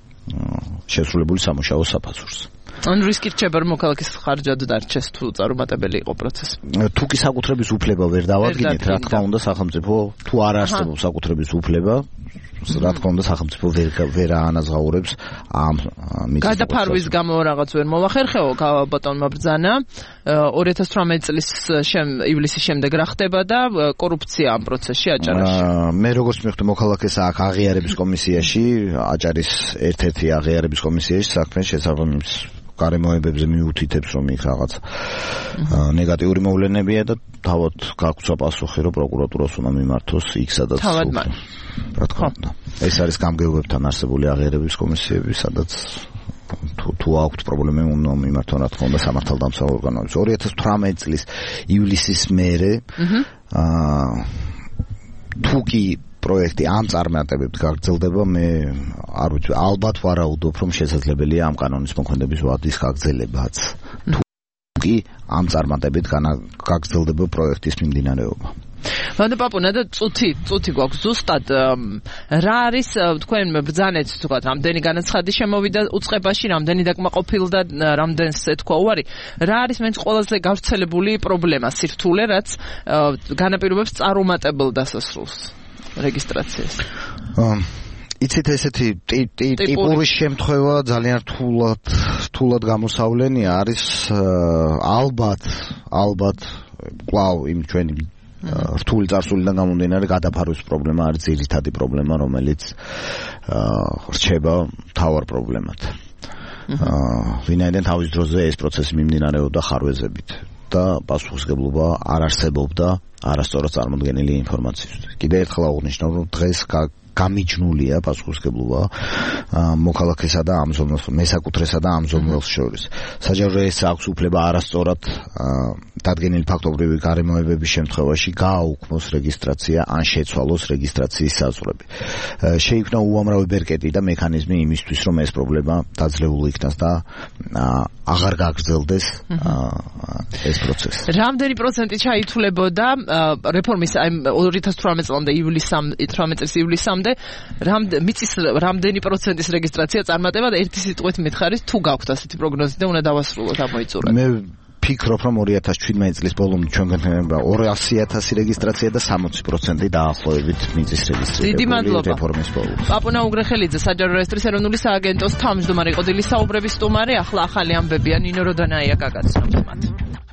შესრულებული სამუშაოს საფასურს. ან რისკი რჩება რომ მოქალაქის ხარჯად დარჩეს თუ წარუმატებელი იყო პროცესი. თუ კი საკუთრების უფლება ვერ დავადგინეთ, რა თქმა უნდა სახელმწიფო თუ არ არსებობს საკუთრების უფლება, რა თქმა უნდა სახელმწიფო ვერ აანაზღაურებს ამ მიწის გადაფარვის გამო რაღაც ვერ მოახერხეო ბატონმა ბრძანა 2018 წლის ივლისის შემდეგ რა ხდება და კორუფცია ამ პროცესში აჭარაში. მე როგორც მივხვდი მოქალაქეს აქ აღიარების კომისიაში, აჭარის ერთ-ერთი აღიარების კომისიაში საქმე შესაბამის გარემოებებზე მიუთითებს რომ იქ რაღაც ნეგატიური მოვლენებია და თავად გაგვცა პასუხი რომ პროკურატურას უნდა მიმართოს იქ სადაც რა თქმა უნდა ეს არის გამგეობებთან არსებული აღიარების კომისიები სადაც თუ აქვთ პრობლემები უნდა მიმართონ რა თქმა უნდა სამართალდამცავ ორგანოებს 2018 წლის ივლისის მერე თუ კი პროექტი ამ წარმატებით გაგრძელდება მე არ ვიცი ალბათ ვარაუდობ რომ შესაძლებელია ამ კანონის მოქმედების ვადის გაგრძელებაც თუ კი ამ წარმატებით გაგრძელდება პროექტის მიმდინარეობა. ვანდა პაპუნა და წუთი გვაქვს ზუსტად რა არის თქვენ ბრძანეთ თქვათ რამდენი განაცხადი შემოვიდა უწყებაში რამდენი დაკმაყოფილდა რამდენს ეთქვა უარი რა არის მეც ყველაზე გავრცელებული პრობლემა სირთულე რაც განაპირობებს წარუმატებელ დასასრულს რეგისტრაციას. იცით ესეთი ტიპური შემთხვევა ძალიან რთულად გამოსავლენია არის ალბათ კვლავ იმ ჩვენი რთული წარსულიდან გამომდინარე გადაფარვის პრობლემა არის ძირითადი პრობლემა რომელიც რჩება მთავარ პრობლემად. ვინაიდან თავის დროზე ეს პროცესი მიმდინარეობდა ხარვეზებით და პასუხისმგებლობა არ არსებობდა არასწორად წარმოდგენილი ინფორმაციისთვის. კიდევ ერთხელ აღნიშნავ რომ დღეს გამიჯნულია პასუხისმგებლობა მოქალაქესა და ამზომველს, მესაკუთრესა და ამზომველს შორის. საჯარო ეს აქვს უფლება არასწორად დადგენილი ფაქტობრივი გარემოებების შემთხვევაში გააუქმოს რეგისტრაცია ან შეცვალოს რეგისტრაციის საზღვრები. შეიქმნა უამრავი ბერკეტი და მექანიზმი იმისთვის, რომ ეს პრობლემა დაძლეულ იქნას და აღარ გაგრძელდეს ეს პროცესი. რამდენი პროცენტი ჩაითვლებოდა რეფორმის 2018 წლამდე ივლისამდე მიწის რამდენი პროცენტის რეგისტრაცია წარმატება და ერთი სიტყვით მითხარით თუ გაქვთ ასეთი პროგნოზი და უნდა დავასრულოთ ამ მოიწურა. მე ფიქრობ რომ 2017 წლის ბოლომდე ჩვენგან 200,000 რეგისტრაცია და 60% დაახლოებით მიწის რეგისტრაცია. დიდი მადლობა. რეფორმის ბოლომდე. პაპუნა უგრეხელიძე საჯარო რეესტრის ეროვნული სააგენტოს თავმჯდომარე იყო დილის საუბრების სტუმარი ახლა ახალი ამბებია ნინო როდანაია გაგაცნობთ მათ.